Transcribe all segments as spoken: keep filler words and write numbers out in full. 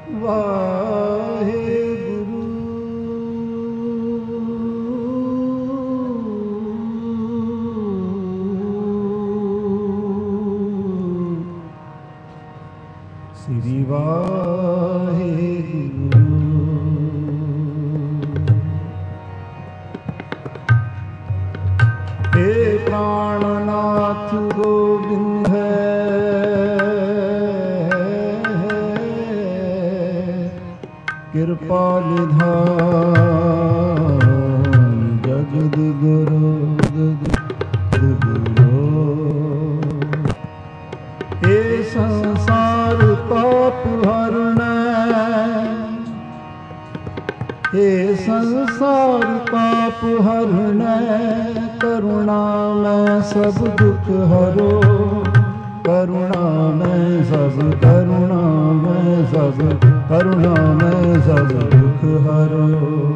ਵਾਹਿਗੁਰੂ। ਸ੍ਰੀ ਵਾਹਿਗੁਰੂ। हे प्राणनाथ गोविंद है, कृपा निधान जगद गुरु जगद गुरु। हे संसार पाप हरणै, हे संसार पाप हरणै, करुणा में सब दुख हरो, करुणा में सब करुणा में सब करुणा में सब दुख हरो।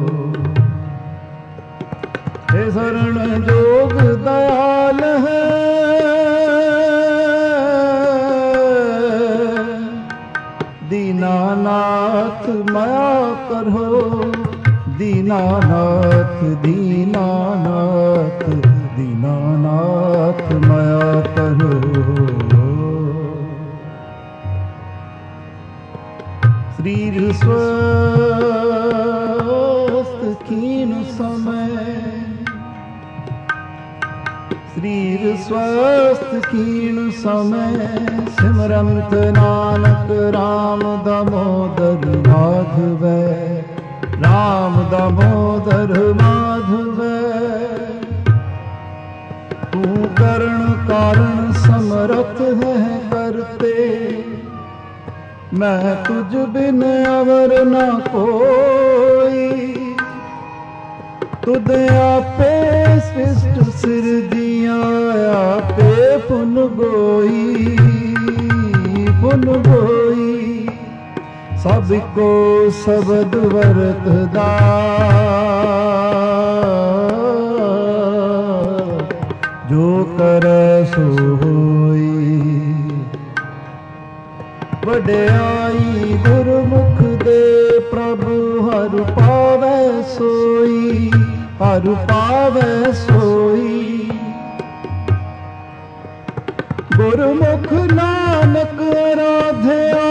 हे शरण जोग दयाल है, दीनानाथ माया करो, दीनानाथ दीनानाथ दीनानाथ माया करो। शरीर स्वस्थ कीन समय, शरीर स्वस्थ कीन समय, सिमरंत नानक राम दामोदर माधव, राम दामोदर माधव। तू करण कारण समरथ है करते, मैं तुझ बिन अवर न कोई। तुद आपे सृष्ट सिरजिया, आपे पुन गोई पुन गोई। सब को शब्द वरतदा, जो करे सो होई। वड्याई गुरमुख दे, प्रभु हर पावै सोई, हर पावै सोई। गुरमुख नानक आराध्या,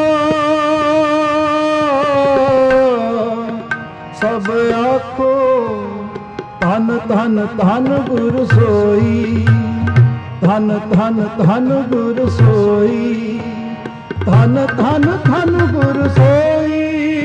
सब आखो धन धन धन गुर सोई, धन धन धन गुर सोई, धन धन धन गुर सोई।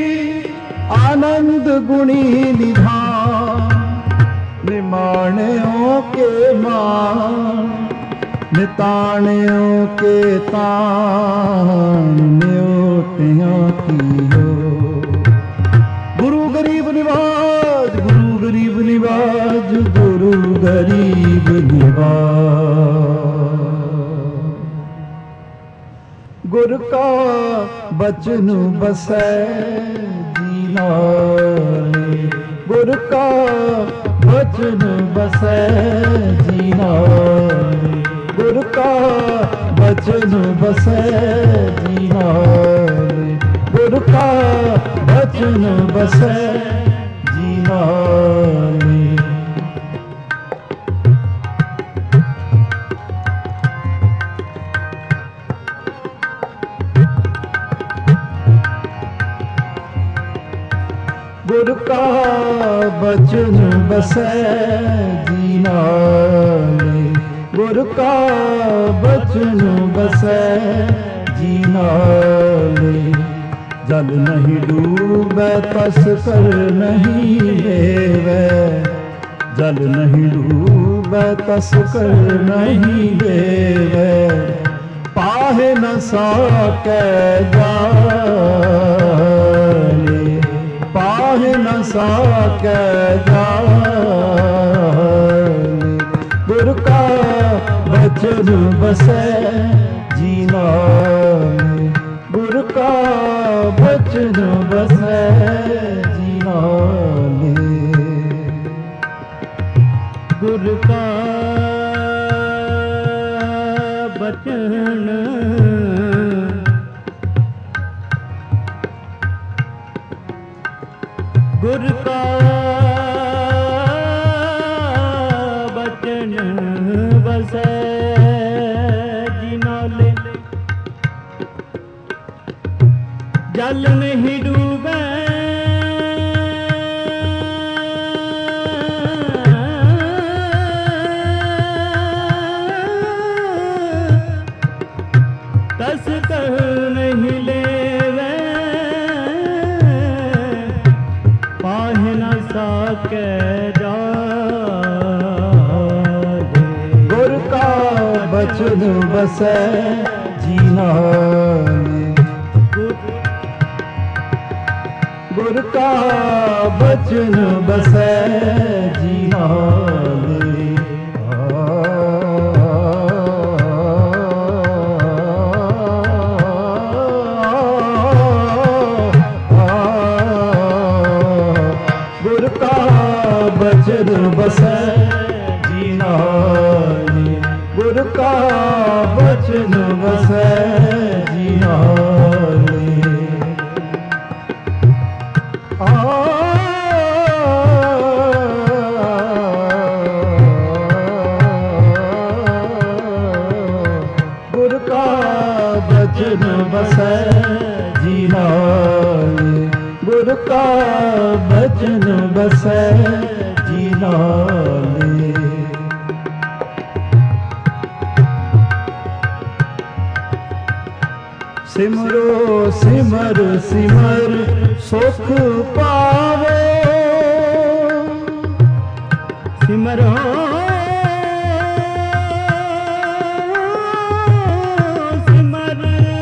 आनंद गुणी निधान, निमाणियों के मान, निताणियों के तान, न्योटियों की हो। गुरु गरीब निवाज, गुरु गरीब निवाज, गुरु गरीब निवाज। गुर का बचन बसै जीनाले, गुर का बचन बसै जीनाले, गुर का बचन बसै जीनाले, गुर का बचन बसै जीनाले। गुर का बचन बसै जीनाले, गुर का बचन बसै जीनाले। जल नहीं डूबे तस कर नहीं लेवै, जल नहीं डूबे तस कर नहीं लेवै। पाहे न साकै जाले, पाहे न साकै जाले। गुर का बचन बसै जीनाले, गुर का बचन बसै जीनाले। गुर का बचन ਗੁਰ ਕਾ ਬਚਨ ਵਸੈ ਜੀ ਨਾਲੇ, ਜਲ ਨਹੀਂ ਡੂਬੈ ਤਸ ਕਹ ਨਹੀਂ ਲੈਵੈ, ਪਾਹਿ ਨ ਸਾਕੈ ਜਾਲੇ। ਗੁਰ ਕਾ ਬਚਨ ਵਸੈ ਜੀ ਨਾਲੇ, ਗੁਰ ਕਾ ਬਚਨ ਵਸੈ ਜੀ ਨਾਲੇ। ਗੁਰ ਕਾ ਬਚਨ ਵਸੈ ਜੀ ਨਾਲੇ, ਗੁਰ ਕਾ ਬਚਨ ਵਸੈ ਜੀ ਨਾਲੇ। ਆ ਗੁਰ ਕਾ ਬਚਨ ਵਸੈ ਜੀ ਨਾਲੇ, ਗੁਰ ਕਾ ਬਚਨ ਵਸੈ ਜੀ ਨਾਲੇ। ਸਿਮਰੋ ਸਿਮਰ ਸਿਮਰ ਸੁਖ ਪਾਵੋ, ਸਿਮਰੋ ਸਿਮਰ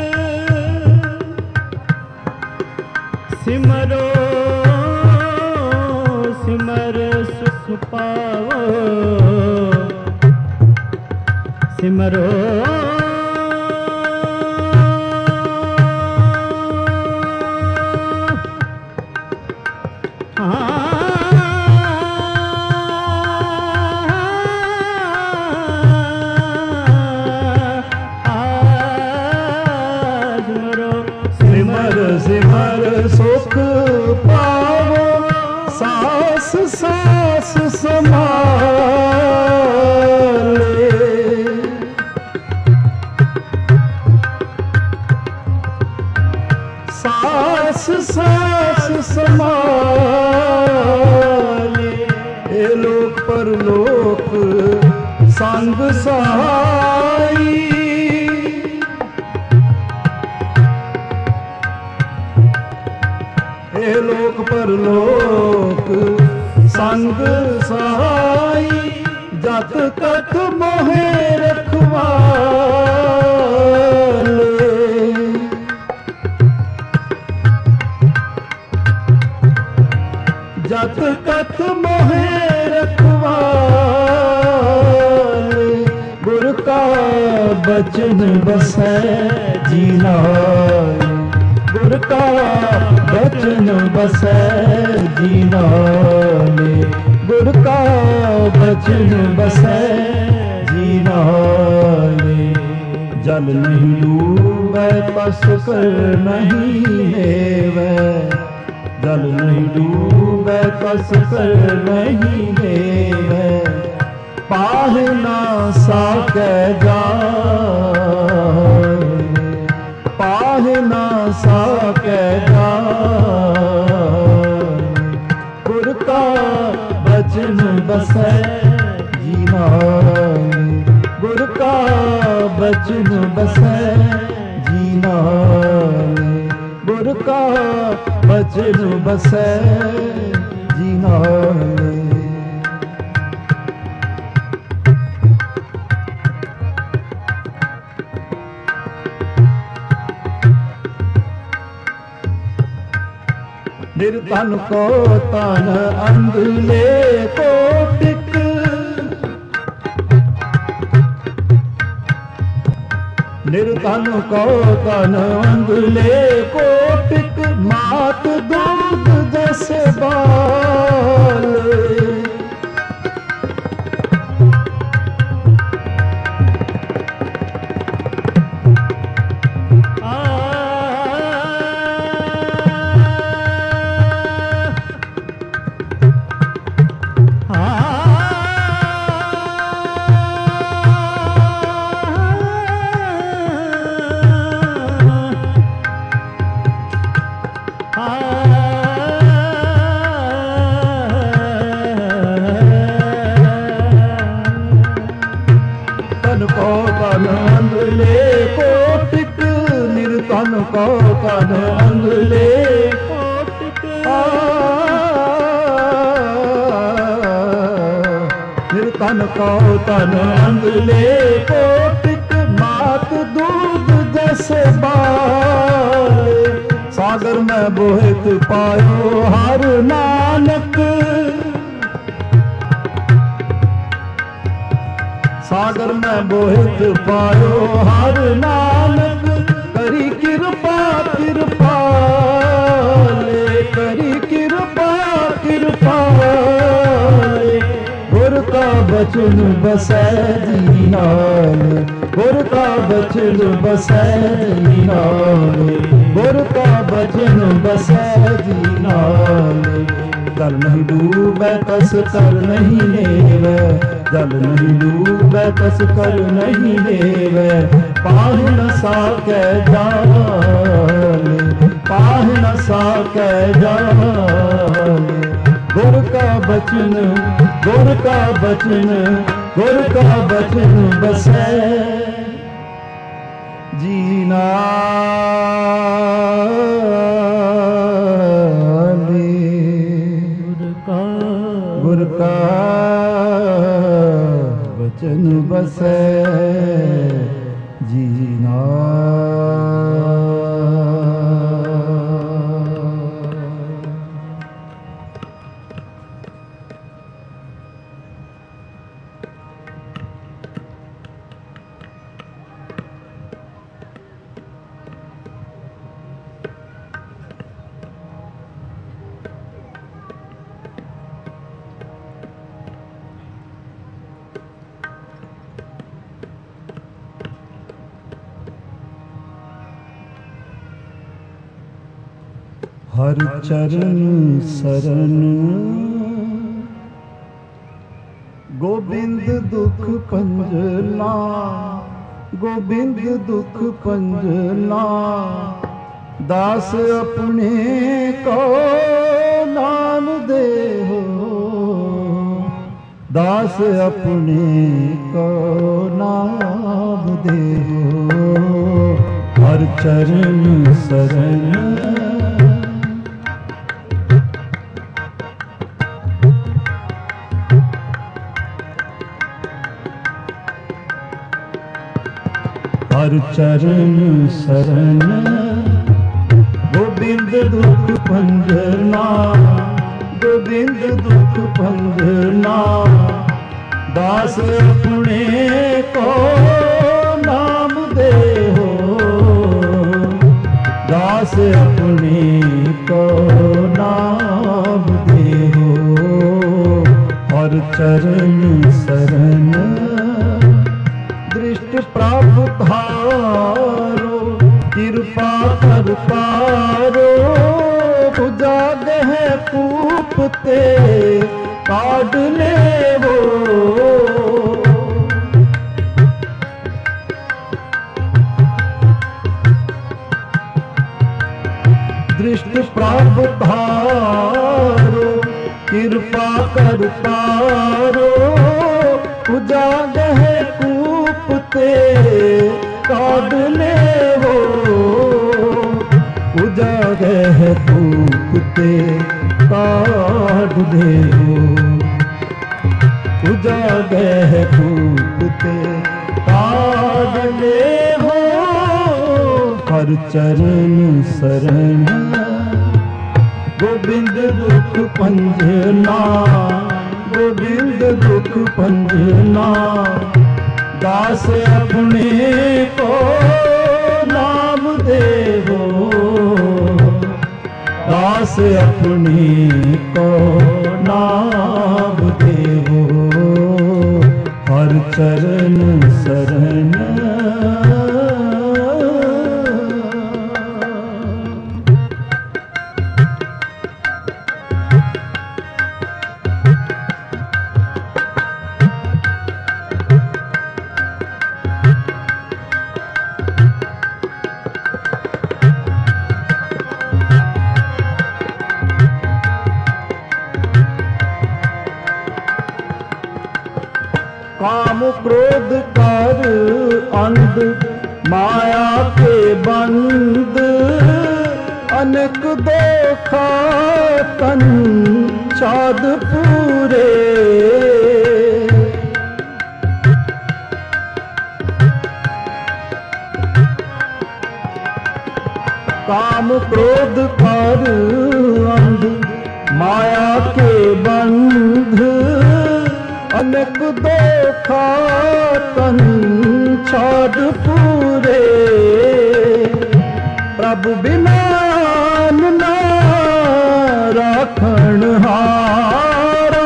ਸਿਮਰੋ ਸਿਮਰ ਸੁਖ ਪਾਵੋ, ਸਿਮਰੋ ਸਿਮਰ ਸੁਖ ਪਾਵੋ, ਸਾਸ ਸਾਸ ਸਮਾਲੇ। ਸਾਸ ਸਾਸ ਸਮਾਲੇ, ਇਹ ਲੋਕ ਪਰਲੋਕ ਸੰਗ ਸਹਾਈ। ਇਹ ਲੋਕ ਪਰਲੋਕ ਸੰਗ ਸਹਾਈ, ਜਤ ਤਕ ਮੋਹਿ ਰਖਵਾਲੇ। ਜਤ ਤਕ ਮੋਹਿ ਰਖਵਾਲੇ। ਗੁਰ ਕਾ ਬਚਨ ਵਸੈ ਜੀ ਨਾਲੇ, ਗੁਰ ਕਾ ਬਚਨ ਵਸੈ ਜੀ ਨਾਲੇ, ਗੁਰ ਕਾ ਬਚਨ ਵਸੈ ਜੀ ਨਾਲੇ। ਜਲ ਨਹੀਂ ਡੂਬੈ ਤਸ ਕਰ ਨਹੀਂ ਹੈਵੈ, ਜਲ ਨਹੀਂ ਡੂਬੈ ਤਸ ਕਰ ਨਹੀਂ ਹੈਵੈ, ਪਾਹਿ ਨਾ ਸਾਕੈ ਜਾਲੇ। ਪਾਹਿ ਨਾ ਸਾਕੈ ਜਾਲੇ। ਗੁਰ ਕਾ ਬਚਨ ਵਸੈ ਜੀ ਨਾਲੇ, ਗੁਰ ਕਾ ਬਚਨ ਵਸੈ ਜੀ ਨਾਲੇ, ਗੁਰ ਕਾ ਬਚਨ ਵਸੈ ਜੀ ਨਾਲੇ। ਨਿਰਧਨ ਕੋ ਤਨ ਅੰਧਲੇ ਕੋ ਟਿਕ, ਨਿਰਧਨ ਕੋ ਤਨ ਅੰਧਲੇ ਕੋ ਟਿਕ, ਮਾਤ ਦੁੱਧ ਜਸ ਬਾਲ। ਤਨ ਕੋ ਤਨ ਅੰਗਲੇ ਕੋਟਿਕ ਨਿਰਤਨ ਕੋ ਤਨ ਅੰਗਲੇ ਕੋਟਿਕ ਨਿਰਤਨ ਕੋ ਤਨ ਅੰਗਲੇ ਕੋਟਿਕ ਮਾਤ ਦੂਧ ਜੈਸੇ ਬਾਲੇ ਸਾਗਰ ਮੈਂ ਬੋਹਿਤ ਪਾਇਓ ਹਰ ਨਾਨਕ ਸਾਗਰ ਮੈਂ ਬੋਹਿਤ ਪਾਇਓ ਹਰ ਨਾਨਕ ਕਰੀ ਕਿਰਪਾ ਕਿਰਪਾਲੇ ਕਰੀ ਕਿਰਪਾ ਕਿਰਪਾਲੇ ਗੁਰ ਕਾ ਬਚਨ ਬਸੈ ਜੀ ਨਾਲ ਗੁਰ ਕਾ ਬਚਨ ਬਸੈ ਜੀ ਨਾਲ ਗੁਰ ਕਾ ਬਚਨ ਬਸੈ ਜੀ ਨਾਲ ਜਲ ਨਹੀਂ ਡੂਬੈ ਤਸ ਕਰ ਨਹੀਂ ਲੇਵੈ ਜਲ ਨਹੀਂ ਡੂਬੈ ਤਸ ਕਰ ਨਹੀਂ ਲੇਵੈ ਪਾਹ ਨ ਸਾਕੈ ਜਾਲੇ ਪਾਹ ਨ ਸਾਕੈ ਜਾਲੇ ਗੁਰ ਕਾ ਬਚਨ ਗੁਰ ਕਾ ਬਚਨ ਗੁਰ ਕਾ ਬਚਨ ਬਸੈ ਜੀ ਨਾਲ ਗੁਰ ਕਾ ਬਚਨ ਬਸੈ ਜੀ ਨਾਲ ਹਰ ਚਰਨ ਸਰਨ ਗੋਬਿੰਦ ਦੁਖ ਪੰਜਨਾ ਗੋਬਿੰਦ ਦੁਖ ਪੰਜਨਾ ਦਾਸ ਆਪਣੇ ਕੋ ਨਾਮ ਦੇਹੋ ਦਾਸ ਆਪਣੇ ਕੋ ਨਾਮ ਦੇਹੋ ਹਰ ਚਰਨ ਸਰਨ ਹਰ ਚਰਨ ਸਰਨ ਗੋਬਿੰਦ ਦੁਖ ਪੰਜਨਾ ਗੋਬਿੰਦ ਦੁਖ ਪੰਜਨਾ ਦਾਸ ਆਪਣੇ ਕੋ ਨਾਮ ਦੇਹੋ ਦਾਸ ਆਪਣੇ ਕੋ ਨਾਮ ਦੇਹੋ ਹਰ ਚਰਨ ਸਰਨ ਦ੍ਰਿਸ਼ਟ ਪ੍ਰਭ ਧਾਰੋ ਕਿਰਪਾ ਕਰ ਪਾਰੋ ਪੁਜਾਗਹਿ ਕੂਪ ਤੇ ਕਾਢ ਲੇਵੋ ਦ੍ਰਿਸ਼ਟ ਪ੍ਰਭ ਧਾਰੋ ਕਿਰਪਾ ਕਰ ਪਾਰੋ ਪੁਜਾਗਹਿ ਕੂਪ ਤੇ ਕਾਢ ਲੇਵੋ ਪੁਜਾਗਹਿ ਕੂਪ ਤੇ ਕਾਢ ਲੇਵੋ ਪੁਜਾਗਹਿ ਕੂਪ ਤੇ ਕਾਢ ਲੇਵੋ ਹਰ ਚਰਨ ਸਰਨ ਗੋਬਿੰਦ ਦੁਖ ਪੰਜਨਾ ਗੋਬਿੰਦ ਦੁਖ ਪੰਜਨਾ ਦਾਸ ਆਪਣੇ ਕੋ ਨਾਮ ਦੇਵੋ ਦਾਸ ਆਪਣੇ ਕੋ ਨਾਮ ਦੇਵੋ ਹਰ ਚਰਨ ਸਰਨ क्रोध कर अंध माया के बंद अनेक देखा तन चाँद पूरे। काम क्रोध कर अंध माया के बंध अनेक देखा तन छाड़ पूरे। प्रभु बिना न राखण हारा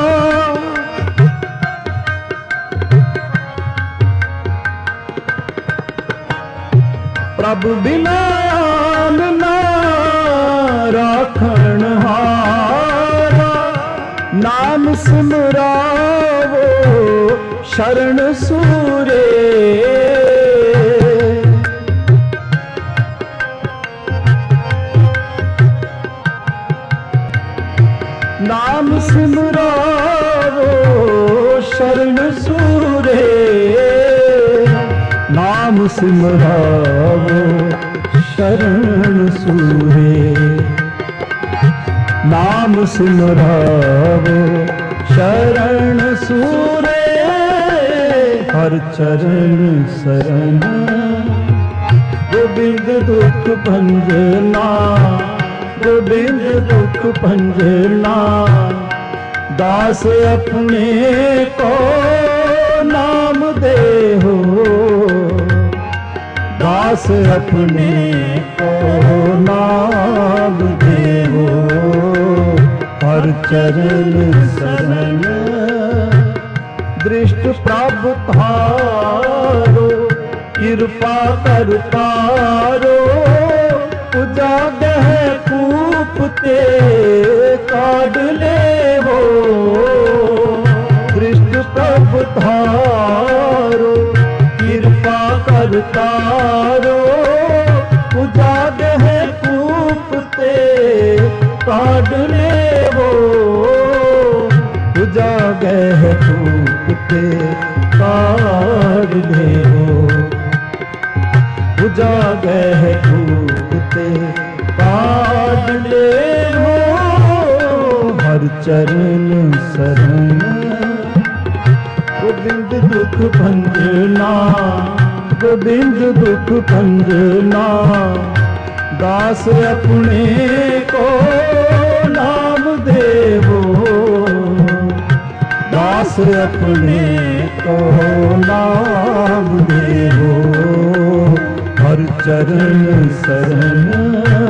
प्रभु बिना न राखण हारा। नाम सिमरावो शरण सूरे। नाम सिमरावो शरण सूरे। नाम सिमरावो शरण सूरे। नाम सिमरावो शरण सूरे। हर चरण शरण गोविंद दुख भंजना। गोविंद दुख भंजना दास अपने को नाम दे हो। दास अपने को नाम दे हो। हर चरण शरण दृष्ट प्रभु थारो। कृपा कर तारो उजागह कूप ते काढ़ ले हो। दृष्ट प्रभु थारो कृपा कर तारो उजागह कूप ते काढ़ ले हो। उजागह कूप ते काढ़ ले हो। उजागह कूप ते काढ़ ले हो। हर चरण शरण गोविंद दुख भंजना। गोविंद दुख भंजना दास अपने को नाम देवो। दास अपने को नाम देवो। हर चरण शरण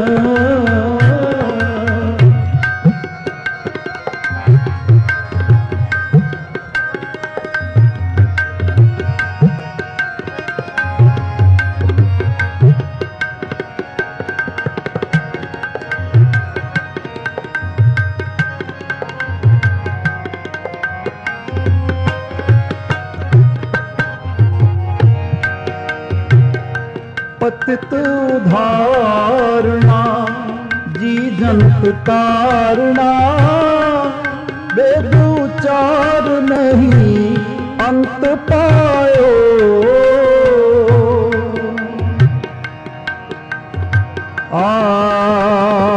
पतित उधारना जी जंत तारना। वेद उचार नहीं अंत पायो। आ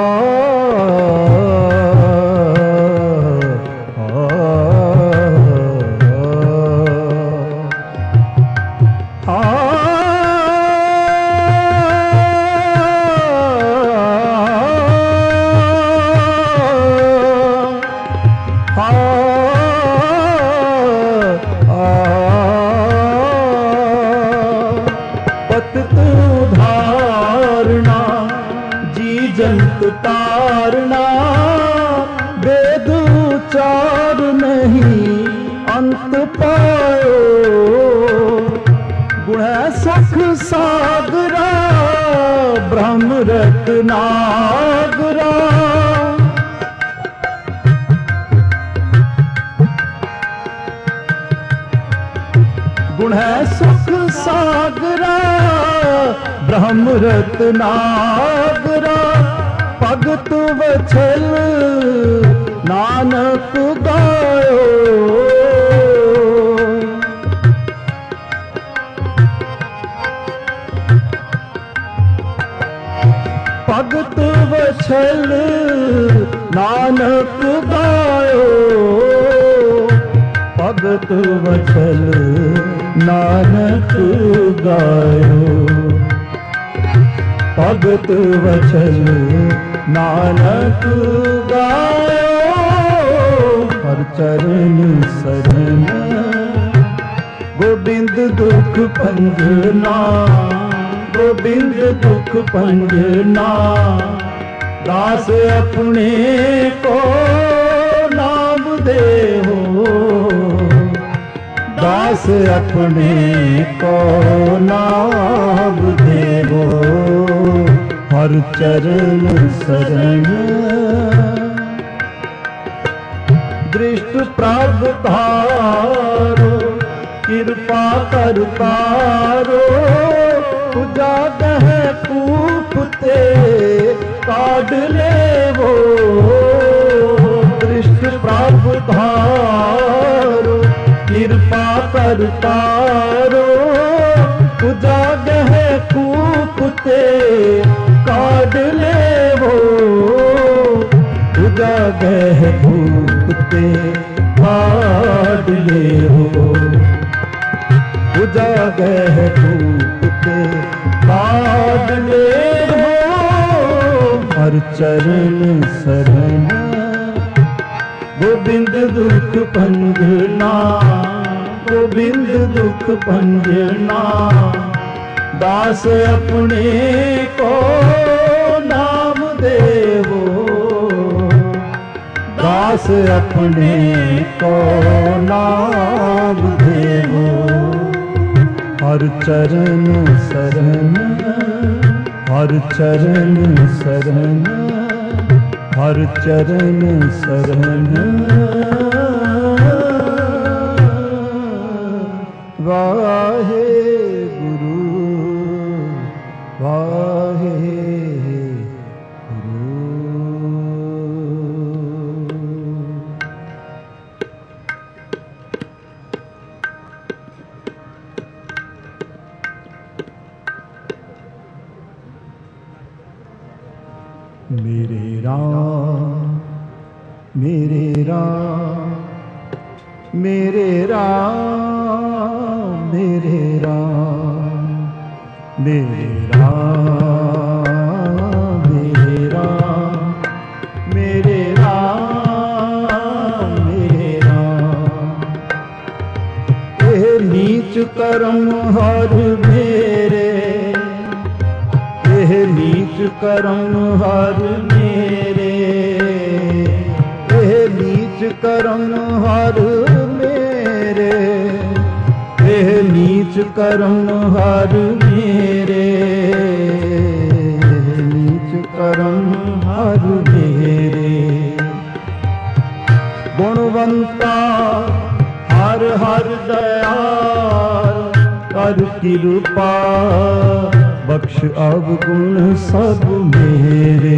पतित धारणा जी जंत तारना। वेद उचार नहीं अंत पायो। गुण सख सागरा ब्रह्म रत्नागरा। गुण सुख सागरा ब्रह्म रत्नागरा। भगत वछल नानक गायो। भगत वछल नानक गायो, भगत वछल नानक गायो, भगत वछल नानक गायो। हर चरण शरण गोबिंद दुख भंजना, गोबिंद दुख भंजना। दास अपने को नाम दे हो, दास अपने को नाम दे हो। हर चरण शरण दृष्ट प्राग धारो, कृपा कर तारो। उजागह कूपते काढ़ ले वो, दृष्ट प्राग धारो, कृपा कर तारो। उजागह कूपते काढ़ ले वो, उजागह कूपते काढ़ ले वो। उजागह कूपते काढ़ ले वो। हर चरण शरण गोबिंद दुख भंजना, गोबिंद दुख भंजना। दास अपने को नाम देवो, दास अपने को नाम देवो। हर चरण शरण, हर चरण शरण, हर चरण शरण। वाहे गुरु, वाहे गुरु। मेरे राम, मेरे राम, मेरे राम, मेरे राम, मेरे राम, मेरे राम, मेरे राम, मेरे राम। एह नीच कर्म हर मेरे, एह नीच कर्म हर मेरे, एह नीच कर्म हर मेरे, एह नीच कर्म हर मेरे, नीच कर्म हर मेरे। गुणवंता हर हर दयाल कर कृपा, बख्श अवगुण सब मेरे।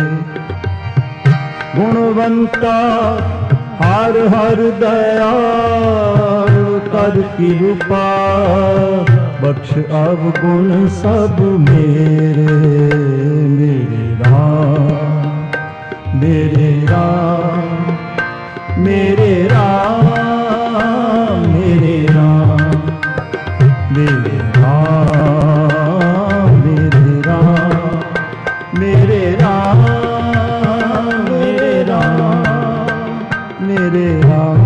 गुणवंता हर हर दयाल कर कृपा, बख्श अवगुण सब मेरे। मेरे राम, मेरे राम, मेरे राम, मेरे राम, मेरे राम, मेरे राम, मेरे राम, मेरे राम, मेरे राम।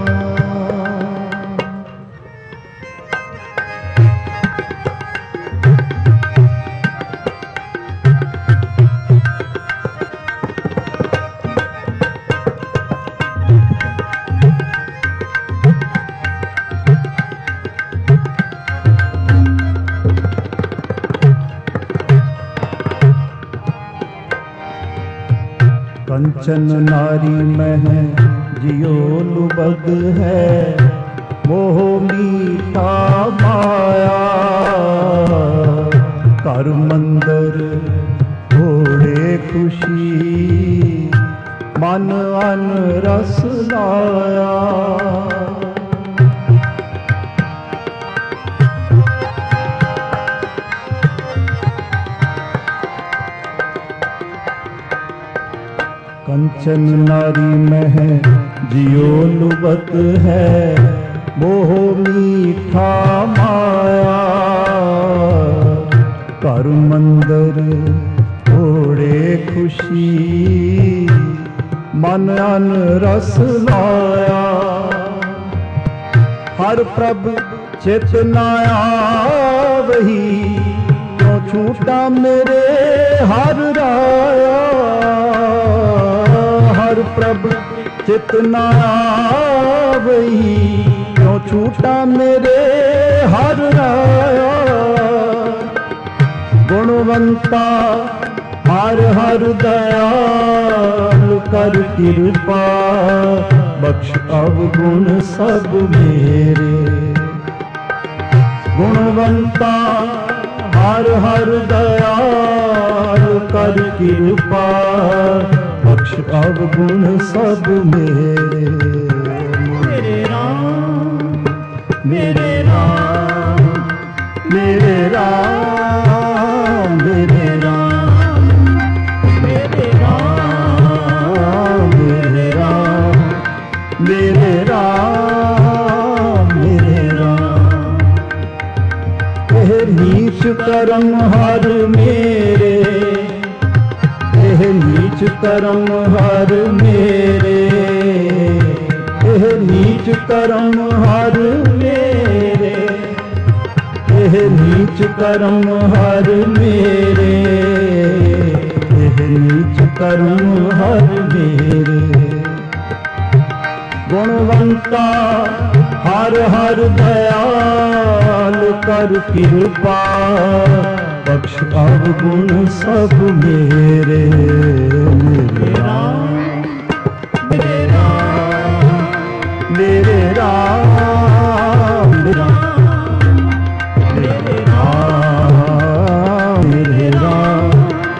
कंचन नारी मह जियो लुबद है, मोह मीठा माया। कर मंदर घोड़े खुशी, मन अन रस लाया। कंचन नारी मह जियो लुबत है, मोह मीठा माया। घर मंदिर थोड़े खुशी, मन अन रस लाया। हर प्रभ चित न आवही, क्यों छूटा मेरे हर राया। हर प्रभ चित न आवही, क्यों छूटा मेरे हर राया। गुणवंता हर हर दयाल, कर कृपा बख्श अवगुण सब मेरे। गुणवंता हर हर दयाल, कर कृपा बख्श अवगुण सब मेरे। मेरे राम मेरे राम मेरे राम मेरे राम मेरे राम मेरे राम मेरे राम मेरे राम। एह नीच कर्म हर मेरे, एह नीच कर्म हर मेरे। एह नीच कर्म हर मेरे, एह नीच कर्म हर मेरे। एह नीच कर्म हर मेरे। गुणवंता हर हर दयाल, कर कृपा बख्श अवगुण सब मेरे। मेरे राम मेरे राम मेरे राम मेरे राम मेरे राम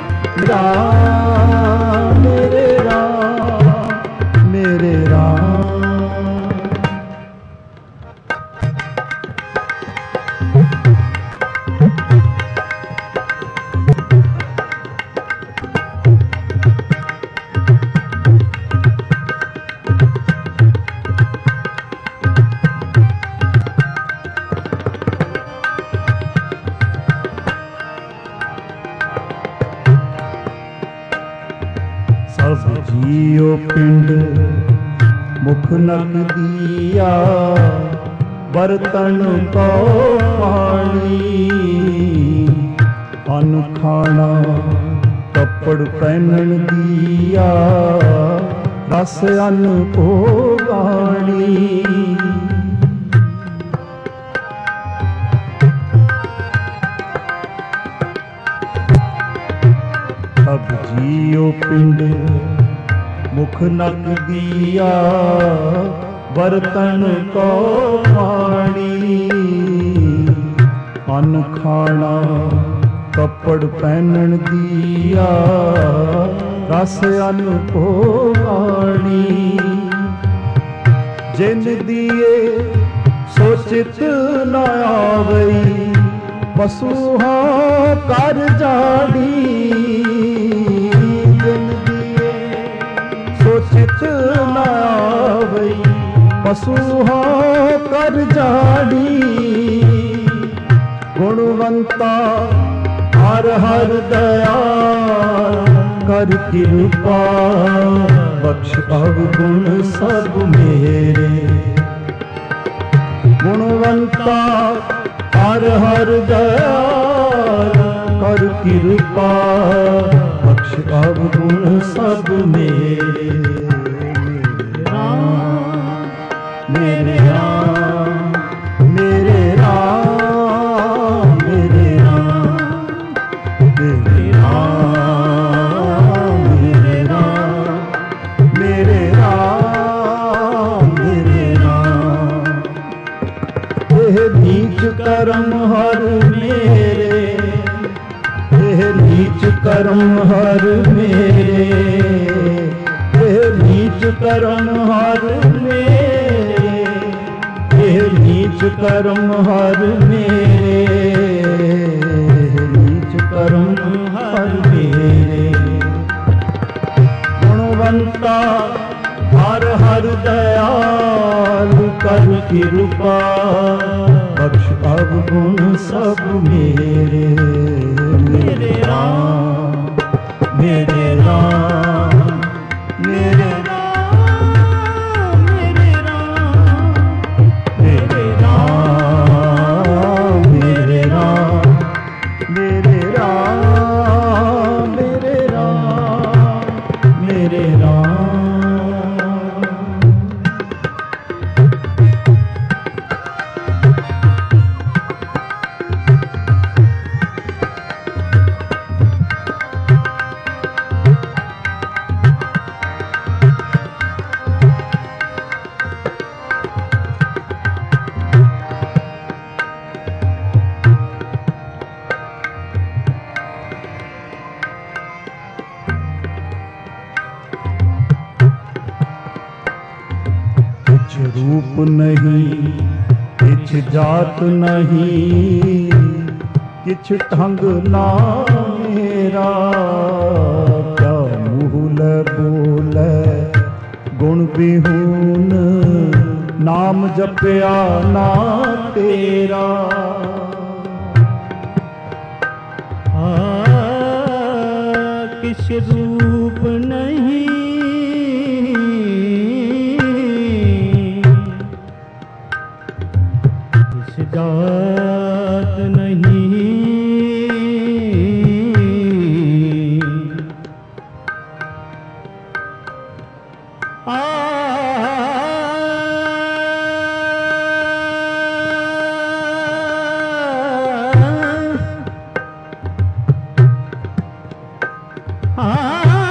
राम मेरे राम मेरे राम। सब जियो पिंड मुख नक दिया, बर्तन को पानी। अन्न खाना कपड़ पहनन दिया, रस अन्न को गानी। सब जियो पिंड मुख नक दिया, बर्तन को पानी। अन्न खाना कपड़ पहनन दिया, रस अन्न को गानी। जिन दिए सोचित न आवई, पशुहा कर जाड़ी। जिन दिए सोचित न आवई, पशुहा कर जाड़ी। गुणवंता हर हर दयाल, कर कृपा बख्श अवगुण सब मेरे। गुणवंता हर हर दयाल, कर कृपा बख्श अवगुण सब मेरे। मेरे राम मेरे राम मेरे राम मेरे राम मेरे राम मेरे राम मेरे राम। एह नीच कर्म हर मेरे, एह नीच कर्म हर मेरे। एह नीच कर्म हर मेरे, एह नीच कर्म हर मेरे। नीच कर्म हर मेरे। गुणवंत कृपा बख्श अवगुण सब मेरे। मेरे राम मेरे राम मेरे राम मेरे राम मेरे राम मेरे राम मेरे राम मेरे राम मेरे राम। रूप नहीं किछ जात नहीं किछ ढंग ना मेरा। क्या मूल बोल गुण विहून नाम जपया ना तेरा। आ, किछ रूप नहीं जात नहीं आ, आ,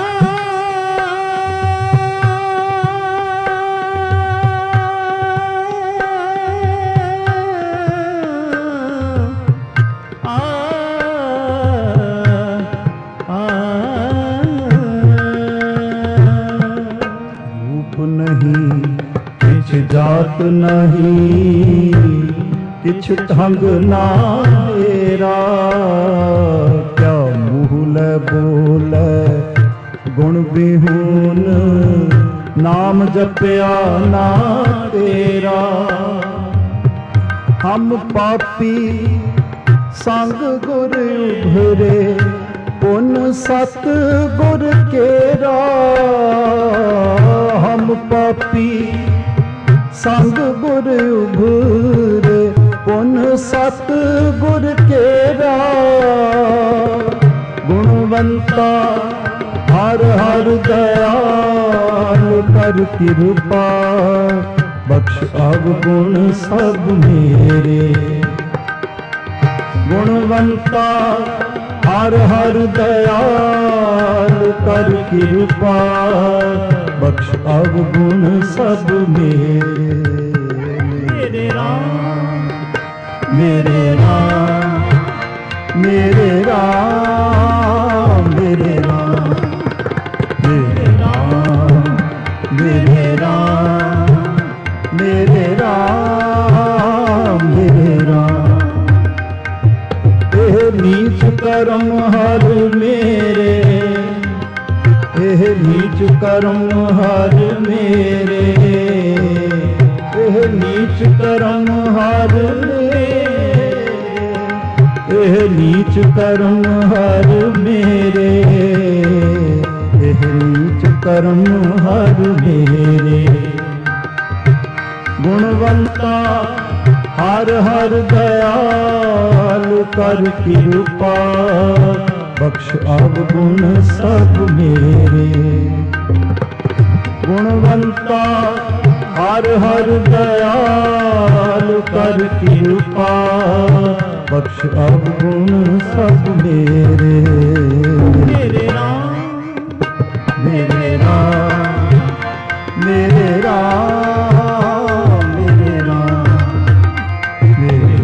जात नहीं किछ ढंग ना मेरा। क्या मूल बोल गुण विहून नाम जपया ना तेरा। हम पापी संग गुर उभरे पुन सत गुर केरा। हम पापी संग गुर उभरे पुन सत गुर केरा। गुणवंता हर हर दयाल कर कृपा बख्श अवगुण सब मेरे। गुणवंता हर हर दयाल कर कृपा बख्श अवगुण सब मेरे। मेरे राम मेरे राम मेरे राम मेरे राम मेरे राम मेरे राम मेरे राम मेरे राम। एह नीच कर्म हर मेरे एह नीच कर्म हर मेरे। एह नीच कर्म हर मेरे एह नीच कर्म हर मेरे। एह नीच कर्म हर मेरे। गुणवंता हर हर दयाल कर कृपा बख्श अवगुण सब मेरे। गुणवंता हर हर दयाल कर कृपा बख्श अवगुण सब मेरे। मेरे राम मेरे राम मेरे राम मेरे राम मेरे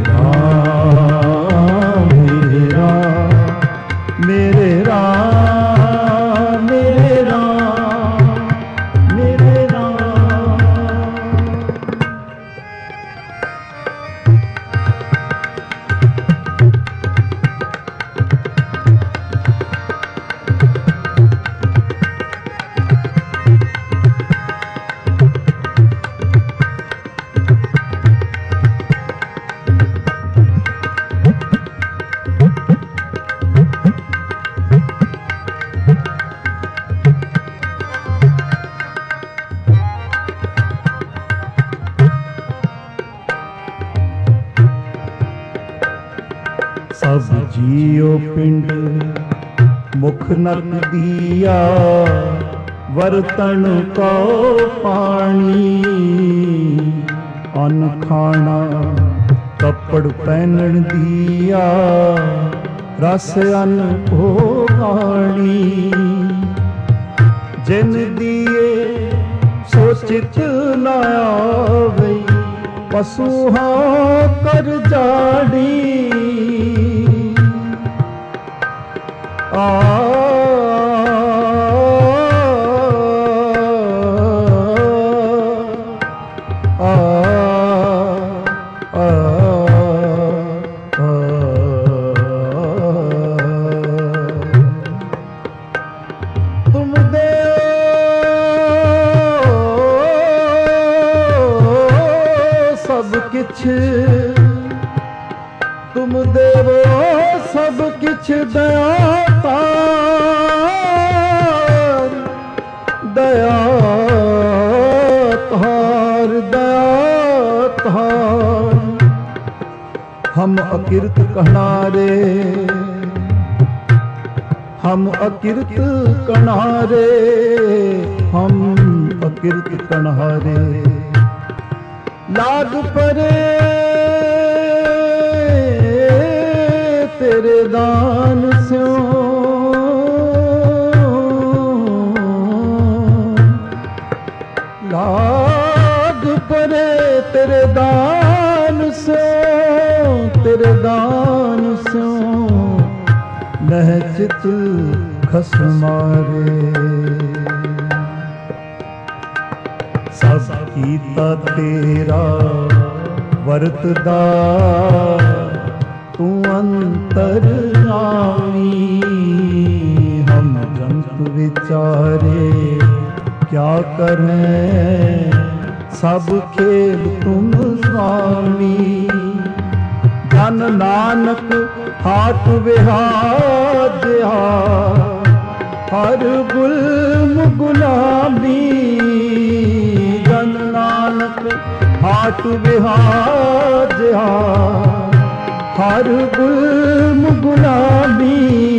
राम मेरे राम मेरे राम मेरे राम मेरे राम। ਜੀਉ ਪਿੰਡ ਮੁਖ ਨਰਕ ਦੀਆ, ਵਰਤਨ ਕੋ ਪਾਣੀ। ਅੰਨ ਖਾਣਾ ਕੱਪੜ ਪਹਿਨਣ ਦੀਆ, ਰਸ ਅੰਨ ਭੋਗਾਣੀ। ਜਿਨ ਦੀਏ ਸੋ ਚਿਤ ਨਾ ਆਵੇ, ਪਸੂਹਾ ਕਰ ਜਾੜੀ। ਆ ਤੁਮ ਦੇਵੋ ਸਭ ਕਿਛ ਦਇਆਤਾਰ। ਦਇਆਤਾਰ ਦਇਆਤਾਰ। ਹਮ ਅਕਿਰਤ ਕਹਨਾਰੇ, ਹਮ ਅਕਿਰਤ ਕਹਨਾਰੇ, ਹਮ ਅਕਿਰਤ ਕਹਨਾਰੇ। ਲਾਗ ਪਰੇ ਤੇਰੇ ਦਾਨ ਸਿਉ, ਲਾਗ ਪਰੇ ਤੇਰੇ ਦਾਨ ਸਿਉ, ਤੇਰੇ ਦਾਨ ਸਿਉ। ਲਹਿ ਚਿਤ ਖਸਮਾਰੇ। ਸਭ ਕੀਤਾ ਤੇਰਾ ਵਰਤਦਾ, ਤੂੰ ਅੰਤਰਜਾਮੀ। ਹਮ ਜੰਤ ਵਿਚਾਰੇ ਕਿਆ ਕਰੇ, ਸਭ ਖੇਲ ਤੁਮ ਸੁਆਮੀ। ਜਨ ਨਾਨਕ ਹਾਥ ਵਿਹਾਜਿਆ, ਹਰ ਗੁਲਮ ਗੁਲਾਬੀ। ਜਨ ਨਾਨਕ ਹਾਥ ਵਿਹਾਜਿਆ, ਹਰ ਗੁਲਮ ਗੁਲਾਬੀ।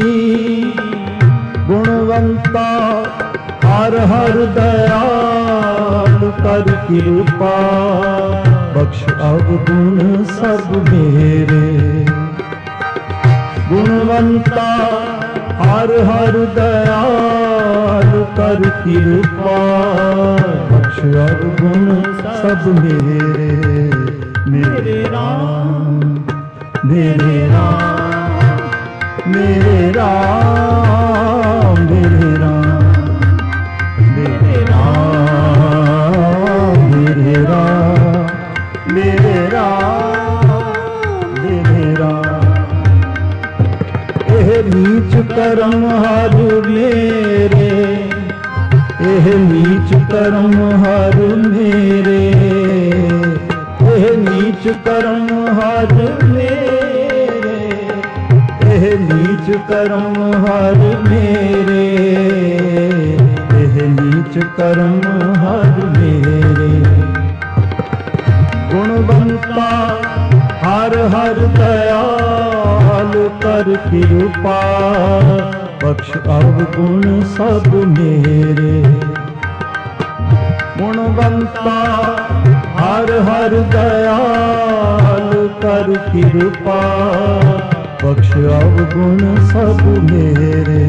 ਗੁਣਵੰਤਾ ਹਰ ਹਰ ਦਇਆਲ, ਕਰ ਕਿਰਪਾ ਬਖਸ਼ ਅਵਗੁਣ ਸਭ ਮੇਰੇ। ਗੁਣਵੰਤਾ ਹਰ ਹਰ ਦਇਆਲ, ਕਰ ਕਿਰਪਾ ਬਖਸ਼ ਅਵਗੁਣ ਸਭ ਮੇਰੇ। ਮੇਰੇ ਰਾਮ ਮੇਰੇ ਰਾਮ, ਮੇਰੇ ਰਾਮ, ਮੇਰੇ ਰਾਮ, ਮੇਰੇ ਰਾਮ, ਮੇਰੇ ਰਾਮ, ਮੇਰੇ ਰਾਮ, ਮੇਰੇ ਰਾਮ। ਇਹ ਨੀਚ ਕਰਮ ਹਰ ਮੇਰੇ, ਇਹ ਨੀਚ ਕਰਮ ਹਰ ਮੇਰੇ। ਇਹ ਨੀਚ ਕਰਮ ਹਰ ਮੇਰੇ, ਇਹ ਨੀਚ ਕਰਮ ਹਰ ਮੇਰੇ। ਇਹ ਨੀਚ ਕਰਮ ਹਰ ਮੇਰੇ। ਗੁਣਵੰਤਾ ਹਰ ਹਰ ਦਇਆਲ, ਕਰ ਕਿਰਪਾ ਬਖਸ਼ ਅਵਗੁਣ ਸਭ ਮੇਰੇ। ਗੁਣਵੰਤਾ ਹਰ ਹਰ ਦਇਆਲ, ਕਰ ਕਿਰਪਾ ਬਖਸ਼ ਅਵਗੁਣ ਸਭ ਮੇਰੇ।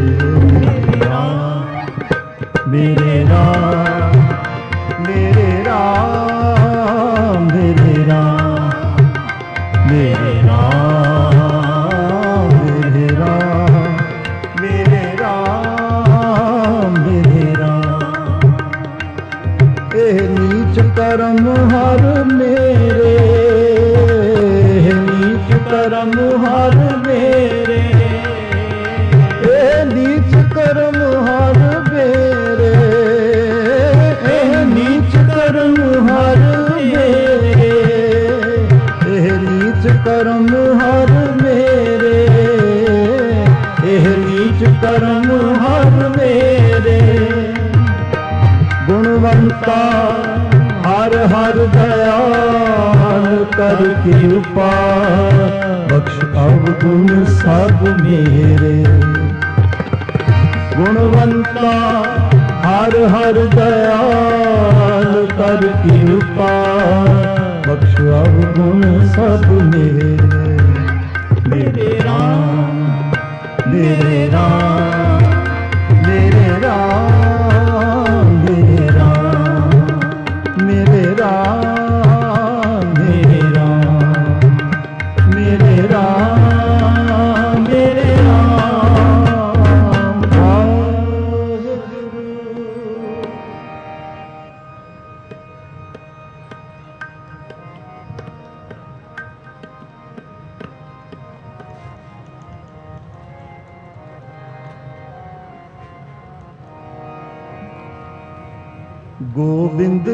ਮੇਰੇ ਰਾਮ, ਮੇਰੇ ਰਾਮ, ਮੇਰੇ ਰਾਮ, ਮੇਰੇ ਰਾਮ, ਮੇਰੇ ਰਾਮ, ਮੇਰੇ ਰਾਮ, ਮੇਰੇ ਰਾਮ। ਇਹ ਨੀਚ ਕਰਮ ਹਰ ਮੇਰੇ, ਨੀਚ ਕਰਮ ਹਰ ਮੇਰੇ। ਇਹ ਨੀਚ ਕਰਮ ਹਰ ਮੇਰੇ, ਇਹ ਨੀਚ ਕਰਮ ਹਰ ਮੇਰੇ। ਇਹ ਨੀਚ ਕਰਮ ਹਰ ਮੇਰੇ, ਇਹ ਨੀਚ ਕਰਮ ਹਰ ਮੇਰੇ। ਗੁਣਵੰਤਾ ਹਰ ਹਰ ਦਇਆਲ, ਕਰ ਕਿਰਪਾ ਬਖਸ਼ अवगुण सब मेरे। गुणवंता हर हर दयाल कर कृपा, बख्श अवगुण सब मेरे। मेरे राम मेरे राम मेरे राम मेरे राम मेरे राम मेरे राम मेरे राम मेरे राम। गोविंद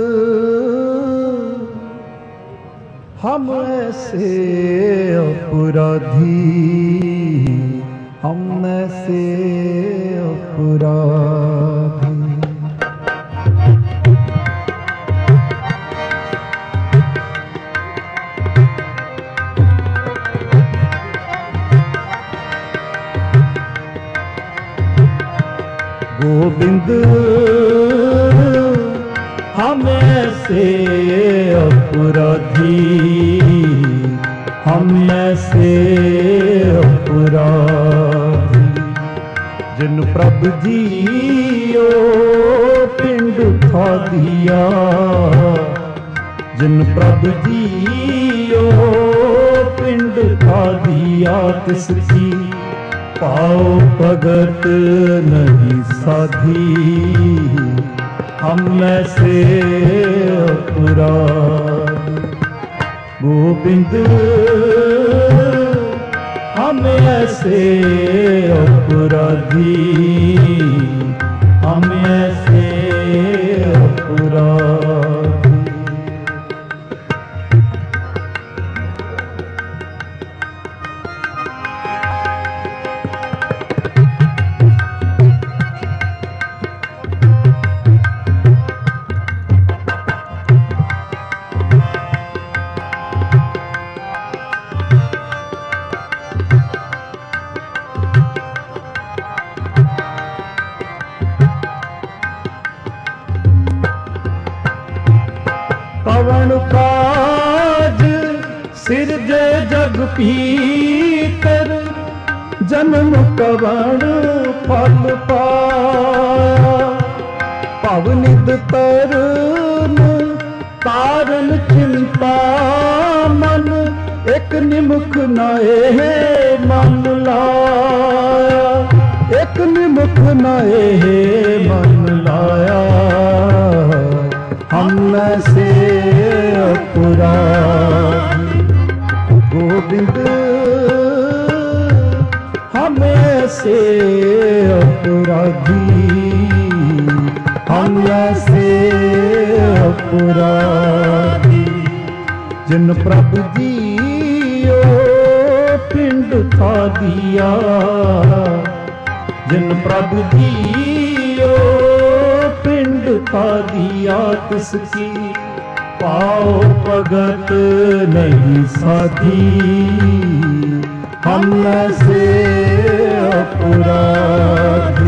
हम ऐसे अपराधी, हम ऐसे अपराधी। गोविंद हम ऐसे अपराधी, हम ऐसे अपराधी। जिन प्रभु जियो पिंड खा दिया, जिन प्रभु जियो पिंड खा दिया, तिसकी पाओ भगत नहीं साधी। हम ऐसे अपराधी। गोविंद हम ऐसे अपराधी, हम ऐसे अपराधी। कवण काज सिरजे जग पीतर, जन्म कवण फल पाया। पवनिद तरन तारन चिंता मन, एक निमुख नए मन लाया। एक निमुख नए मन लाया। हम ऐसे अपराधी। गोविंद हम ऐसे अपराधी, हम ऐसे अपराधी। जिन प्रभु जियो पिंड खा दिया, जिन प्रभु जियो पिंड खा दिया, तिसकी पाओ भगत नहीं साधी। हम ऐसे अपराधी।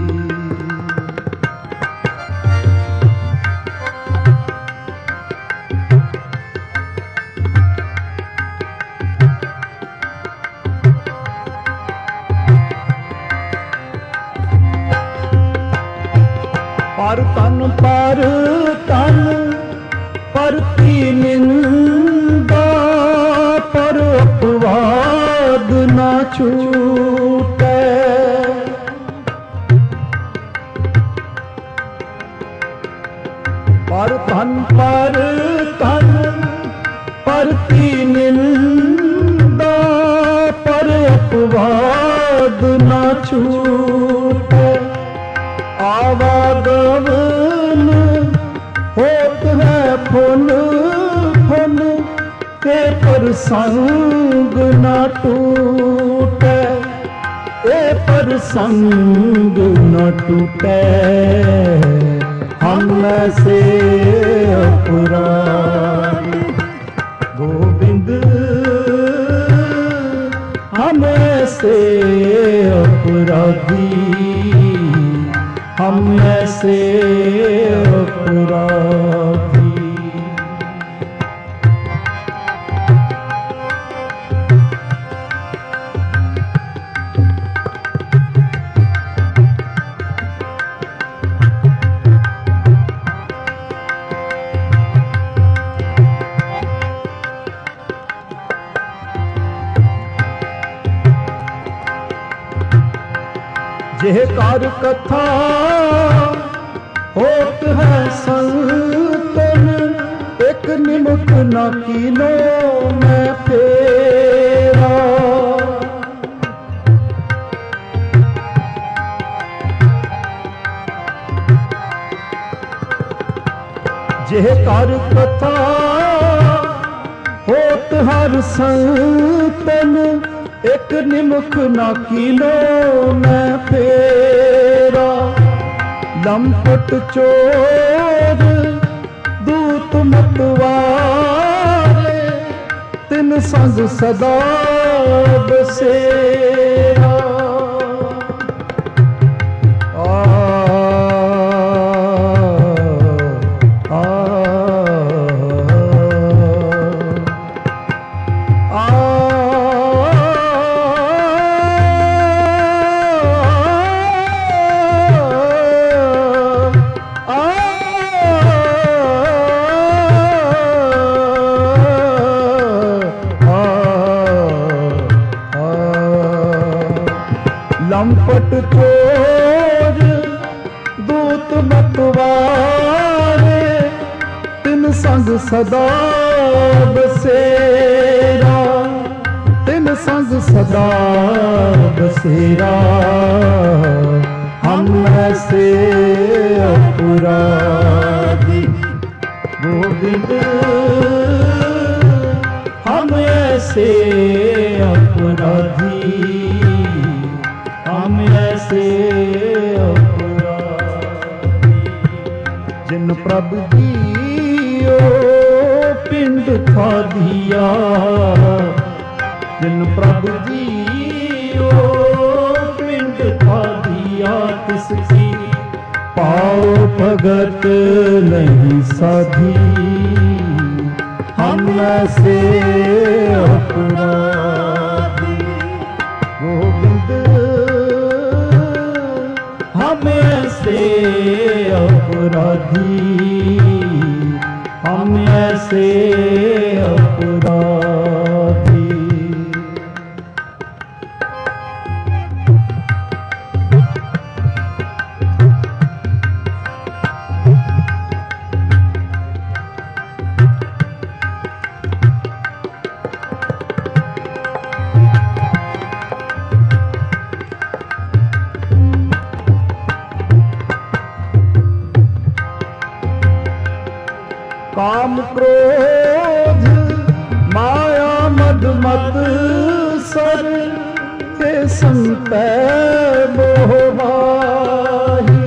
पर तन पर तन परती निंदा, पर अपवाद न छूटे। पर तन पर तन परती निंदा, पर अपवाद न छूटे। आवागमन होत है फुन फुन, ते पर संग न टूटे। ए पर संग न टूटे। हम ऐसे अपराधी। गोविंद हम ऐसे अपराधी, हम ऐसे अपराधी। जेह कार कथा होत है संतन, एक निमुख न कीनो मैं फेरा। जेह कार कथा होत हर संतन, एक निमुख ना कीलो मैं फेरा। लंपट चोर दूत मतवाले, तिन संग सदा बसेरा। आ, आ, आ, आ लंपट चोर दूत मतवारे, तिन संग सदा बसेरा, तिन संग सदा बसेरा। हम ऐसे अपराधी गोविंद, हम ऐसे अपराधी, हम ऐसे अपराधी। जिन प्रभु दियो पिंड था दिया, जिन प्रभु दियो पिंड था दिया, तिसकी पाओ भगत नहीं साधी। हम ऐसे अपराधी गोविंद, हम ऐसे अपराधी, हम ऐसे अपराधी। काम क्रोध माया मद मत सर, के संतै मोह माही।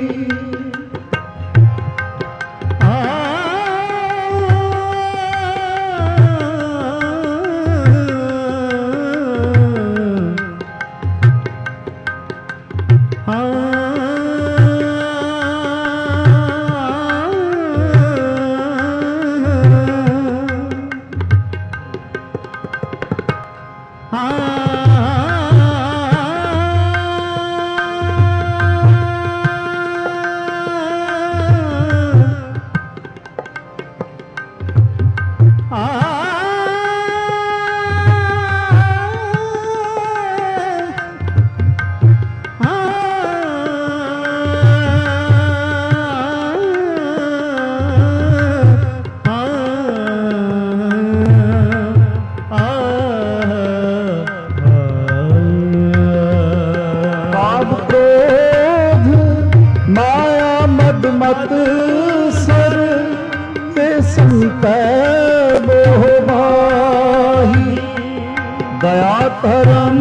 मत सर के संतै मोह माही। दया धर्म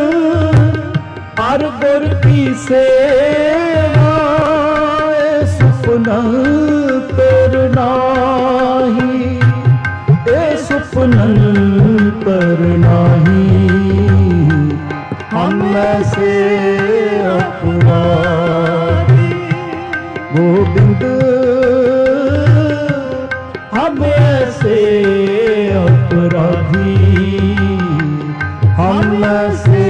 हर गुर की सेवा, सुपन तर नाही, ए सुपन तर नाही। गोविंद हम ऐसे अपराधी, हम ऐसे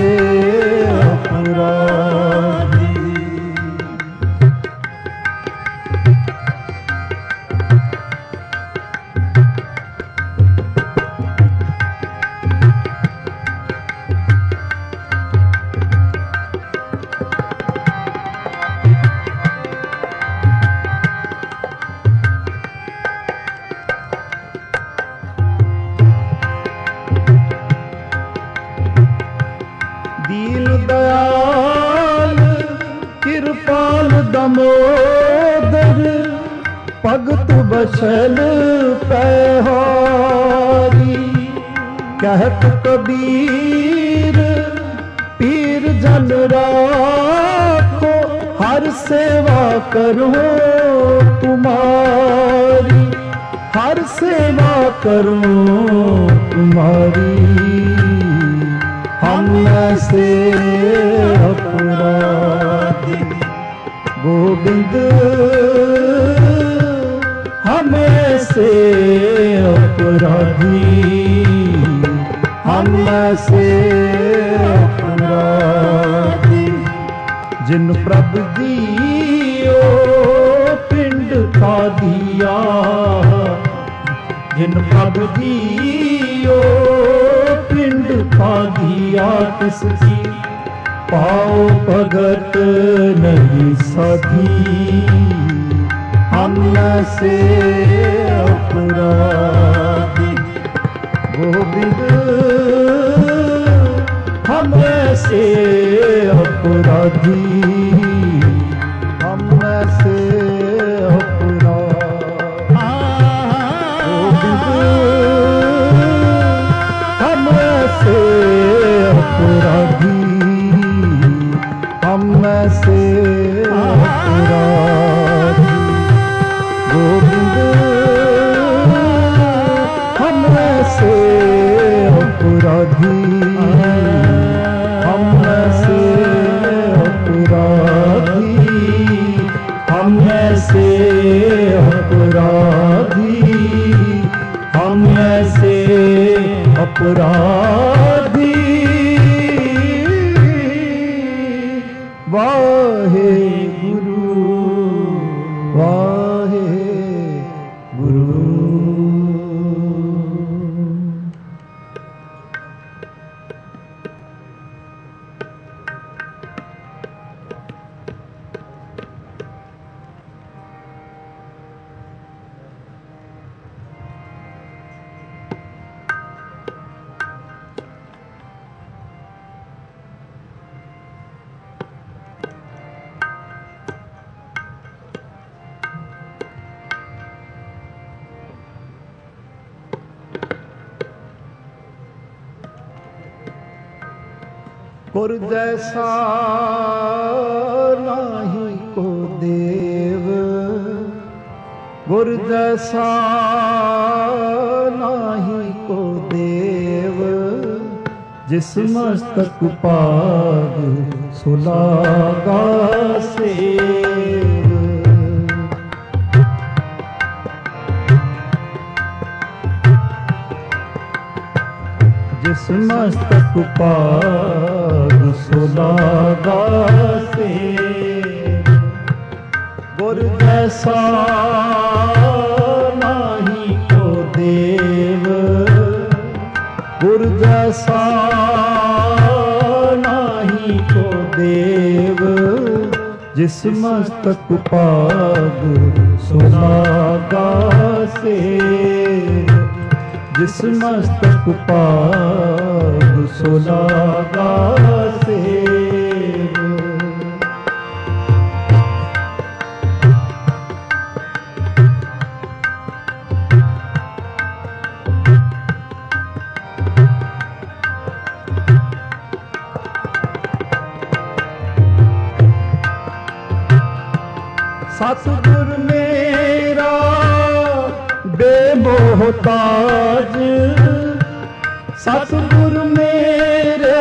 अपराधी। दीन दयाल कृपाल दमोदर, भगत बचल पैहारी। कहत कबीर पीर जन राखो, हर सेवा करो तुम्हारी, हर सेवा करो तुम्हारी। हम ऐसे अपराधी, गोविंद हम ऐसे अपराधी, हम ऐसे अपराधी। जिन प्रभु दियो पिंड का दिया, जिन प्रभु दियो पिंड का दिया, किसकी पाओ भगत नहीं साधी। हम ऐसे अपराधी, गोविंद हम ऐसे अपराधी, हम ऐसे अपराधी। हम ऐसे अपराधी, हम ऐसे अपराधी। गोविंद हम ऐसे अपराधी, हम ऐसे अपराधी, हम ऐसे अपराधी, हम ऐसे अपराधी। वाहे गुरु, वाहे गुरु। गुर जैसा नाही को देव, गुर जैसा नाही को देव। जिस मस्तक पाग सुलागा सेव, जिस मस्तक पाग सुलागा सेव। गुर जैसा नाही को देव, गुर जैसा नाही को देव। जिस मस्तक पाग सुलागा सेव, जिस मस्तक पाग सुलागा सेव। सतगुर मेरा बेमोहताज, सतगुर मेरे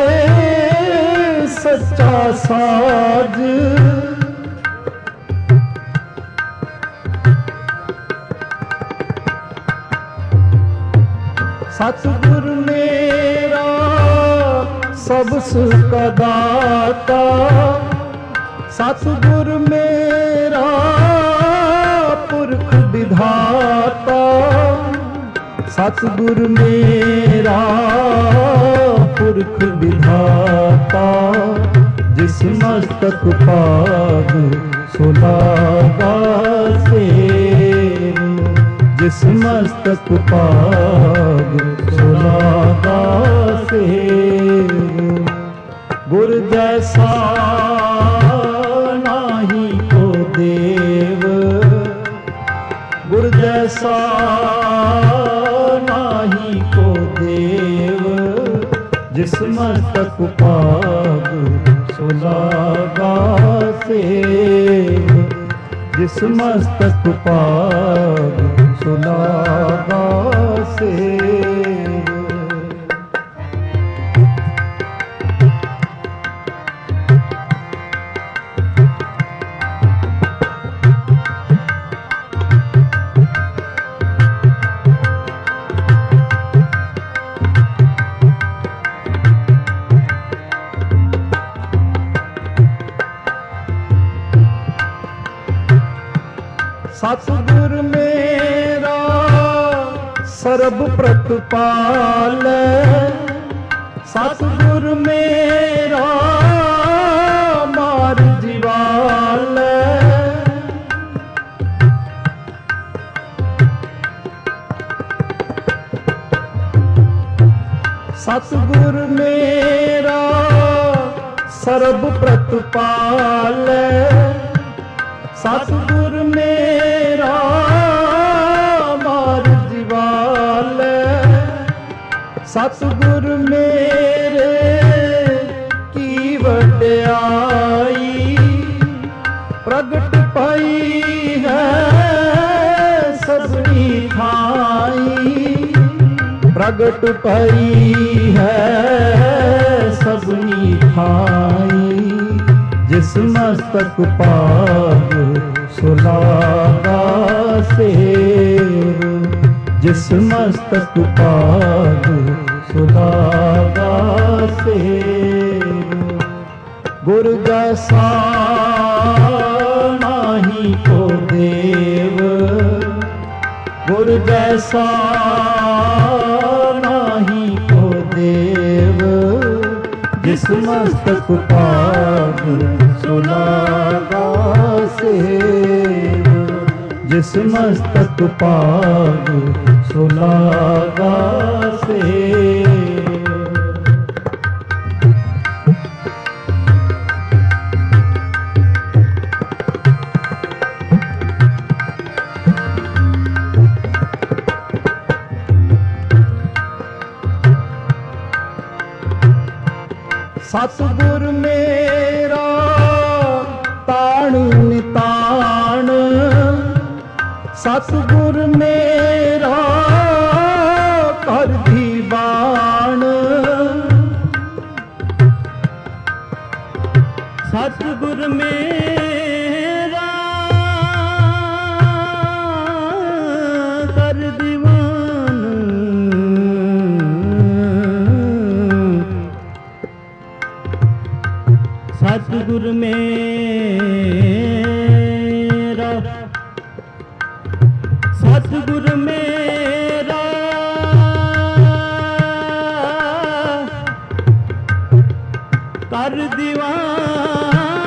सच्चा साज। सतगुर मेरा सब सुख दाता, सतगुर मेरा पुरख विधाता, सतगुर मेरा पुरख विधाता। जिस मस्तक पाग सुलागा सेव, जिस मस्तक पाग सुलागा सेव। गुर जैसा नाही को देव, गुर जैसा नाही को देव। जिस मस्तक पाग सुलागा सेव, जिस मस्तक पाग सुलागा सेव। सतगुर मेरा सर्ब प्रतिपाल, सतगुर मेरा मार जीवाल। सतगुर मेरा सर्ब प्रतिपाल, सतगुर मेरा मार जीवाल। सतगुर मेरे की वड्याई प्रगट पाई है सबनी थाई, प्रगट पाई है सबनी थाई। जिस मस्तक पाग सुलागा सेव, जिस मस्तक पाग सुलागा सेव। गुर जैसा नाही को देव, गुर जैसा नाही को देव। जिस मस्तक पाग सुलागा सेव, जिस मस्तक पाग सुलागा सेव। सतगुर मेरा ताण निताण, सतगुर मेरा कर दीवान। सतगुर मेरा कर दीवान। सतगुर मेरा, सतगुर मेरा कर दीवान।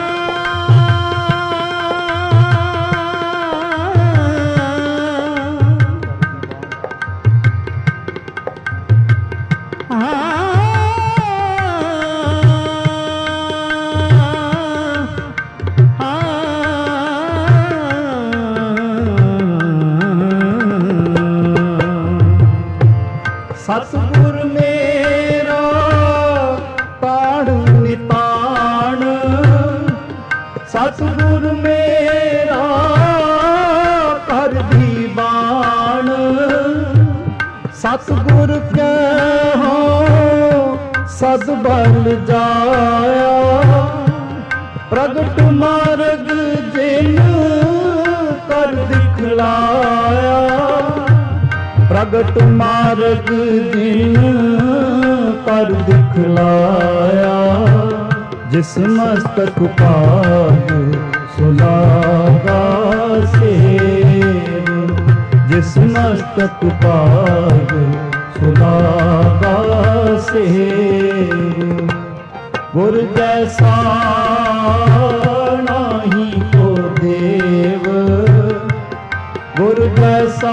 सतगुर मेरा ताण निताण, सतगुर मेरा कर दीवान। सतगुर कहो सद बल जाया, प्रगट मार्ग जिन कर दिखलाया। प्रगट मार्ग दिन पर दिखलाया, जिस मस्तक पाग सुलागा सेव, जिस मस्तक पाग सुलागा सेव। गुर जैसा नाही को देव, गुर जैसा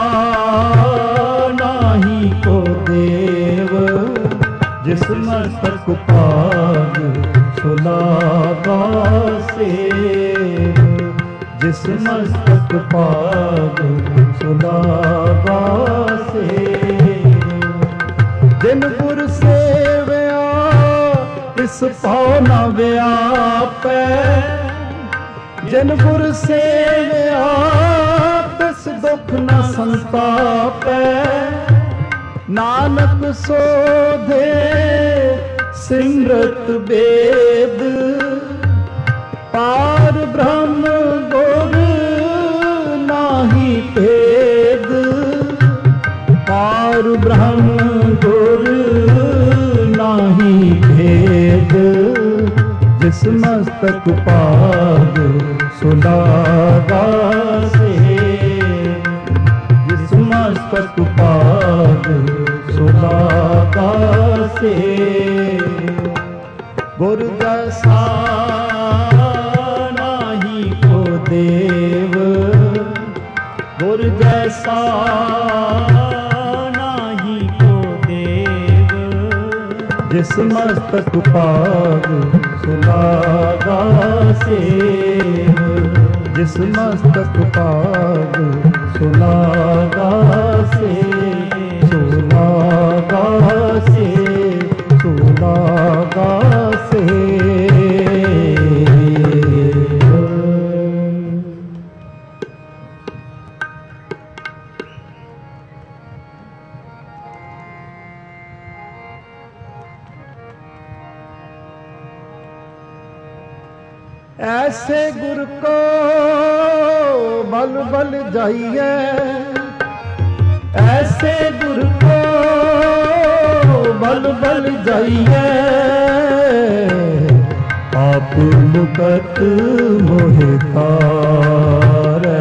नाही को देव, जिस मस्तक पाग सुलागा सेव, जिस मस्तक पाग सुलागा सेव। जिन गुर सेवया तिस पाँव न व्यापै, जिन गुर सेवया तिस दुख न संतापै। नानक सोधे सिमरत वेद, पार ब्रह्म गुर नाही भेद, पार ब्रह्म गुर नाही भेद। जिस मस्तक पाग सुलागा सेव, जिस मस्तक पाग सुलागा सेव। गुर जैसा नाही को देव, गुर जैसा नाही को देव, जिस मस्तक पाग सुलागा सेव, जिस मस्तक पाग सुलागा सेव, सुलागा सेव, सुलागा सेव। ऐसे गुर को बल बल जाइए, ऐसे गुर को बल बल जाइए। आप मुकत मोहि तारै,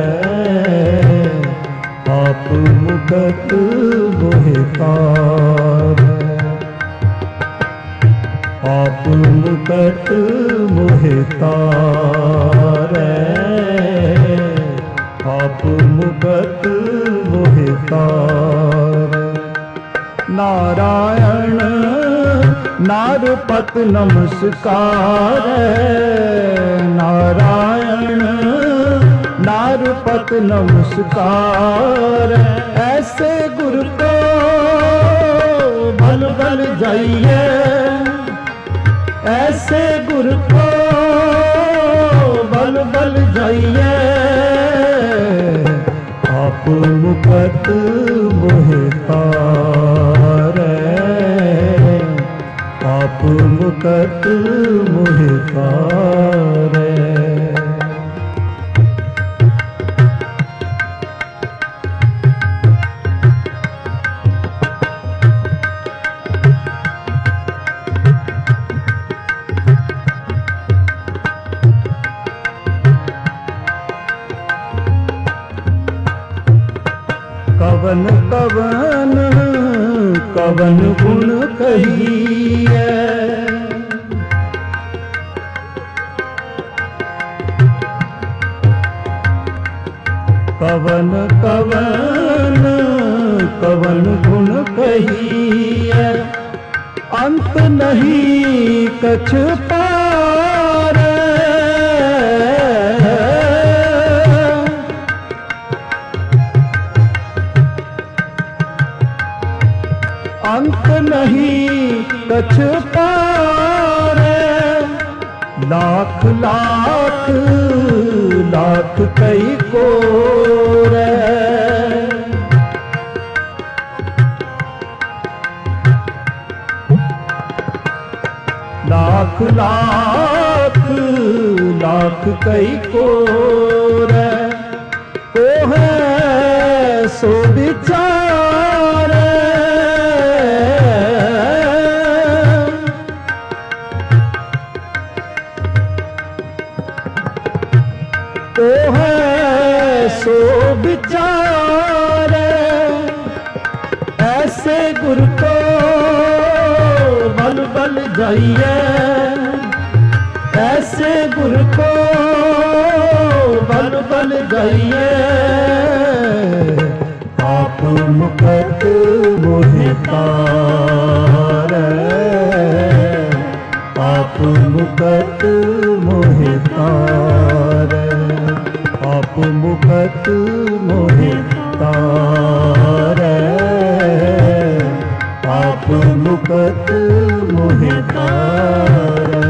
आप मुकत मोहि तारै, आप मुकट मोहि तारै, आप मुकट मोहि तारै। नारायण नारपत नमस्कार, नारायण नारपत नमस्कार। ऐसे गुरु को बल बल जाइए, ऐसे गुर को बल बल जाइए। आप मुकट मोहि तारै, आप मुकट मोहि तारै। कवन कवन कवन गुण कहिए, कवन कवन कवन गुण कहिए। अंत नहीं कछ पारै, अंत नहीं कछ पारै। लाख लाख लाख कई कोरै, लाख लाख लाख कई कोरै। को है सो विचार, है सो विचारे, ऐसे गुरु को बल बल जाइए, ऐसे गुरु को बल बल जाइए। आप मुकट मोहि तारै, आप मुकट मोहि तारै, आप मुकट मोहि तारै, आप मुकट मोहि तारै।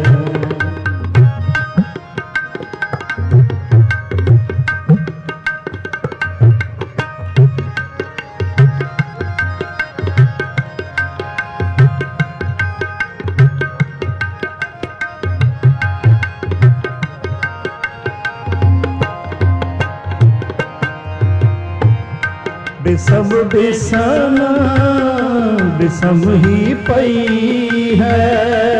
बिसम बिसम बिसम ही पई है,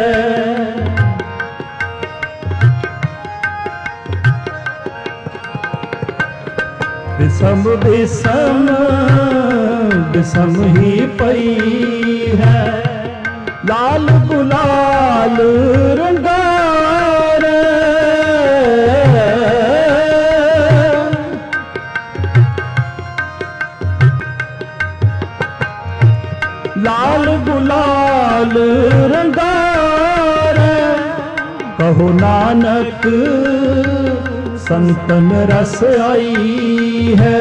बिसम बिसम बिसम ही पई है। लाल गुलाल रंगार, लाल गुलाल रंगार, कहो नानक संतन रस आई है।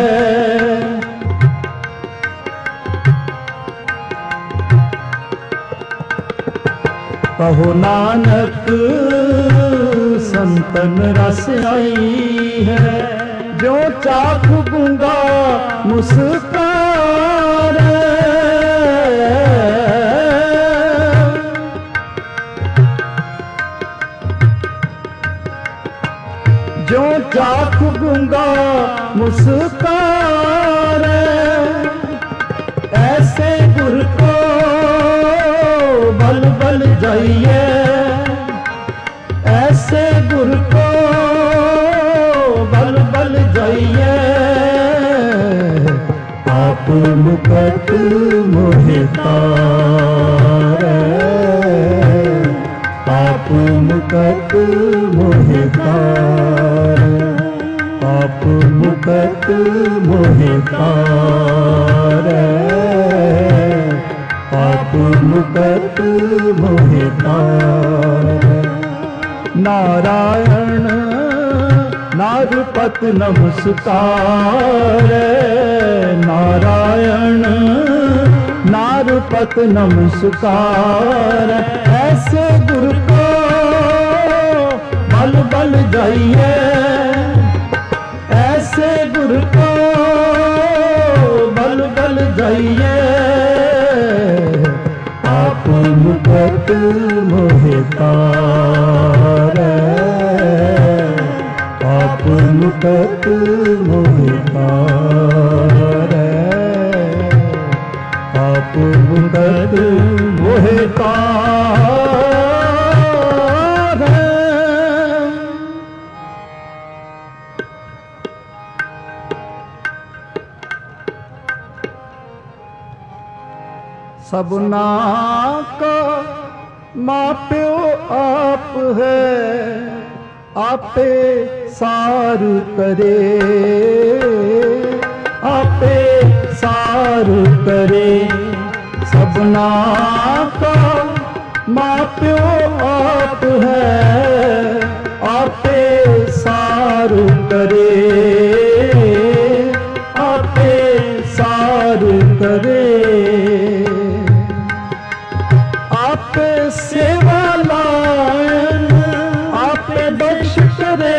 कहो नानक संतन रस आई है। जो चाख गूंगा मुस्कान, जो चाख गूंगा मुस्कान, ऐसे गुर को बल बल जाइए, ऐसे गुर को बल बल जाइए। आप मुकट मोहि तारै, आप मुकट मोहि तारै, आप मुकट मोहि तारै, आप मुकट मोहि तारै। नारायण नारपत नमस्कार, नारायण नारपत नमस्कार। ऐसे गुरु को बल बल जाइए, ऐसे गुरु को बल बल जाइए। आप मुकट मोहि तारै, आप मुकट मोहि तारै, आप मुकट मोहि तारै। सबना का माँ प्यो आप है, आपे सार करे, आपे सार करे। सबना का माँ प्यो आप है, आपे सार करे, आपे सार करे। आपे सेवा लायन, आपे बख्श करे,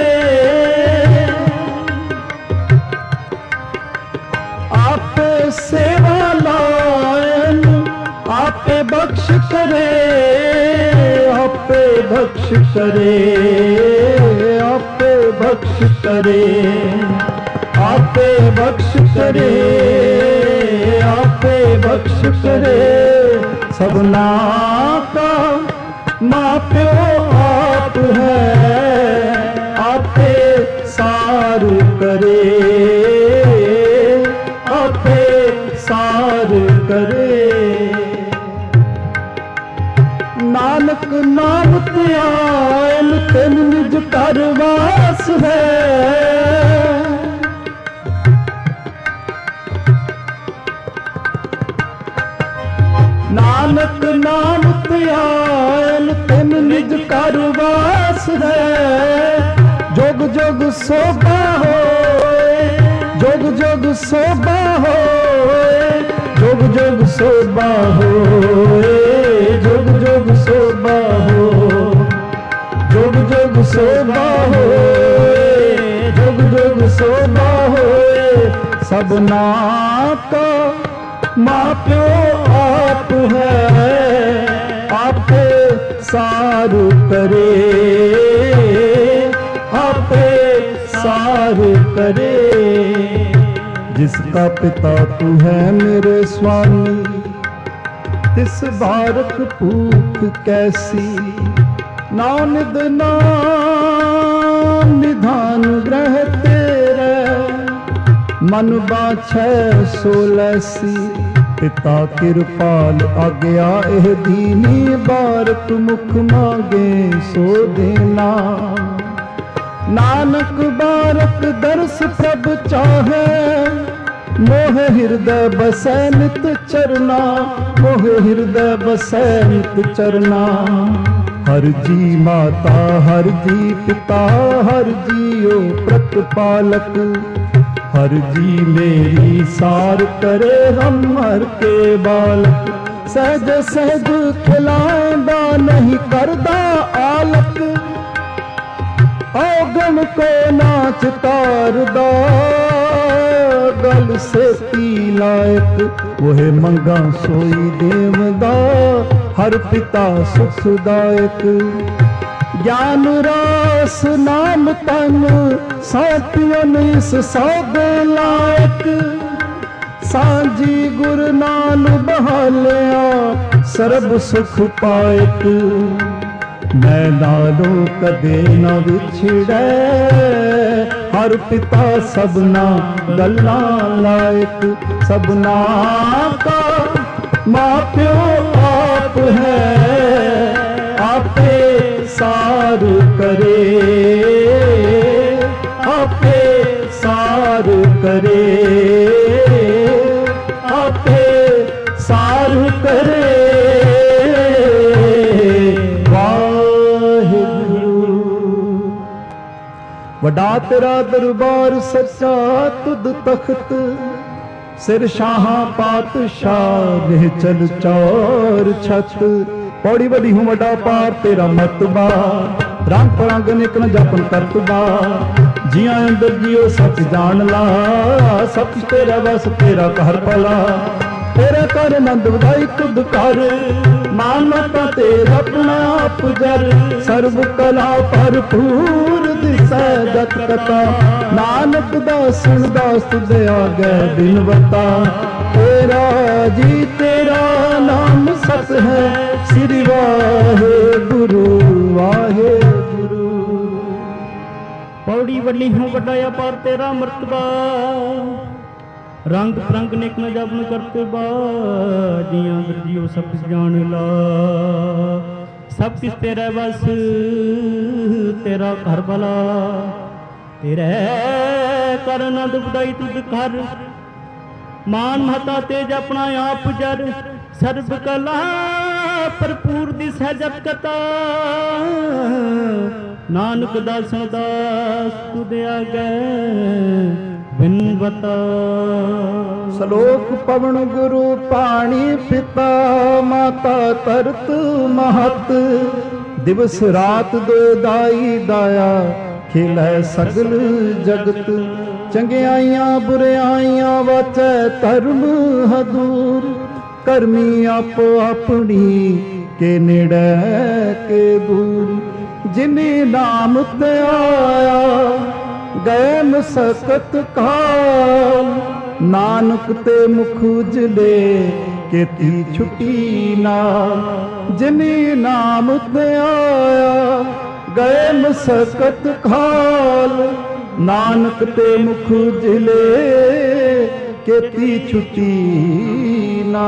आपे सेवा लायन, आपे बख्श करे, आपे बख्श करे, आपे बख्श करे, आपे बख्श करे, आपे बख्श करे। सबना का माँ प्यो आप है, आपे सार सार करे, आपे सार करे। नानक नाम ध्यान तिन निज कर वास है, नानक नाम ध्यान तिन निज कर वास है। जोग जोग शोभा होए, जोग जोग शोभा होए, जोग जोग शोभा होए, जोग जोग शोभा हो, जोग जोग शोभा होए, जोग जोग शोभा होए। सबना का माँ प्यो आप है, आपे सार करे, आपे सार करे। जिसका पिता तू है मेरे स्वामी, तिस बारक भूख कैसी। नानद नाम निधान ग्रह तेरे, मन बाछै सोलैसी। पिता किरपाल आज्ञा एह दीनी, बारक मुख मांगे सो देना। नानक बारक दर्श प्रभ चाहे, मोह हृदय बसै नित चरना, मोह हृदय बसै नित चरना। हर जी माता हर जी पिता, हर जीओ प्रतिपालक। हर जी मेरी सार करे, हम हर के बालक। सहज सहज खिलाएंदा नहीं करदा आलक, औगण को नाच तारदा गल से पी लायक। वह मंगा सोई देवदा, हर पिता सुखदायक। ज्ञान रास नाम तन सौंपियन इस सौदे लायक। सांझी गुरु नाल बहालिया, सरब सुख पायक। मैं नालों कदे न विछड़े, हर पिता सबना गल्ला लायक। सबना का माँ प्यो आप है, आपे सार करे, आपे सार करे, आपे सार करे। वडा तेरा दरबार सच्चा तुद तख्त, सिर शाहां पातशाह रह चल चौर छत। पौड़ी बड़ी हूँ वडा पार तेरा मतबा, रंग परंग निक न जपन करतबा। जिया अंदर जियो सच जान ला, सच तेरा बस तेरा कहर भला। तेरा कर नंद वधाई तुद कर, मान मता तेरा अपना आप जर। सर्व कला भरपूर दिसै जत कथा, नानक दासन दास तुद आगे बिन बता। तेरा जी तेरा नाम सत है, श्री वाहे गुरु वाहे गुरु। पौड़ी वड्डी हूँ वड्डाया पार तेरा मर्तबा, रंग परंग निक न जपन करते बा। जिया जियो सब कुछ जान ला, सब कुछ तेरा बस तेरा घर भला। तेरे कर नंद बधाई तुद कर, मान महता तेज अपना आप जर। सर्व कला भरपूर दिसै जत कथा, नानक दासन दास तुद आगे बिन बता। श्लोक पवन गुरु पाणी पिता, माता तरत महत। दिवस रात दो दाई दाया, खिलै सगल जगत। चंगियाइयां बुरियाइयां वाचै धर्म हदूर। करमी आपो अपनी के नेड़े के दूर। जिने नाम ते आया गए मसकत काल। नानक ते मुख उजले केती छुटी नाल। जिने नाम ते आया गए मसकत काल। नानक ते मुख जिले केती छुटी ना।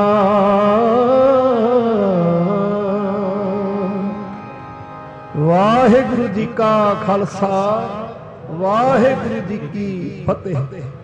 वाहिगुरु जी का खालसा वाहिगुरु जी की फतेह।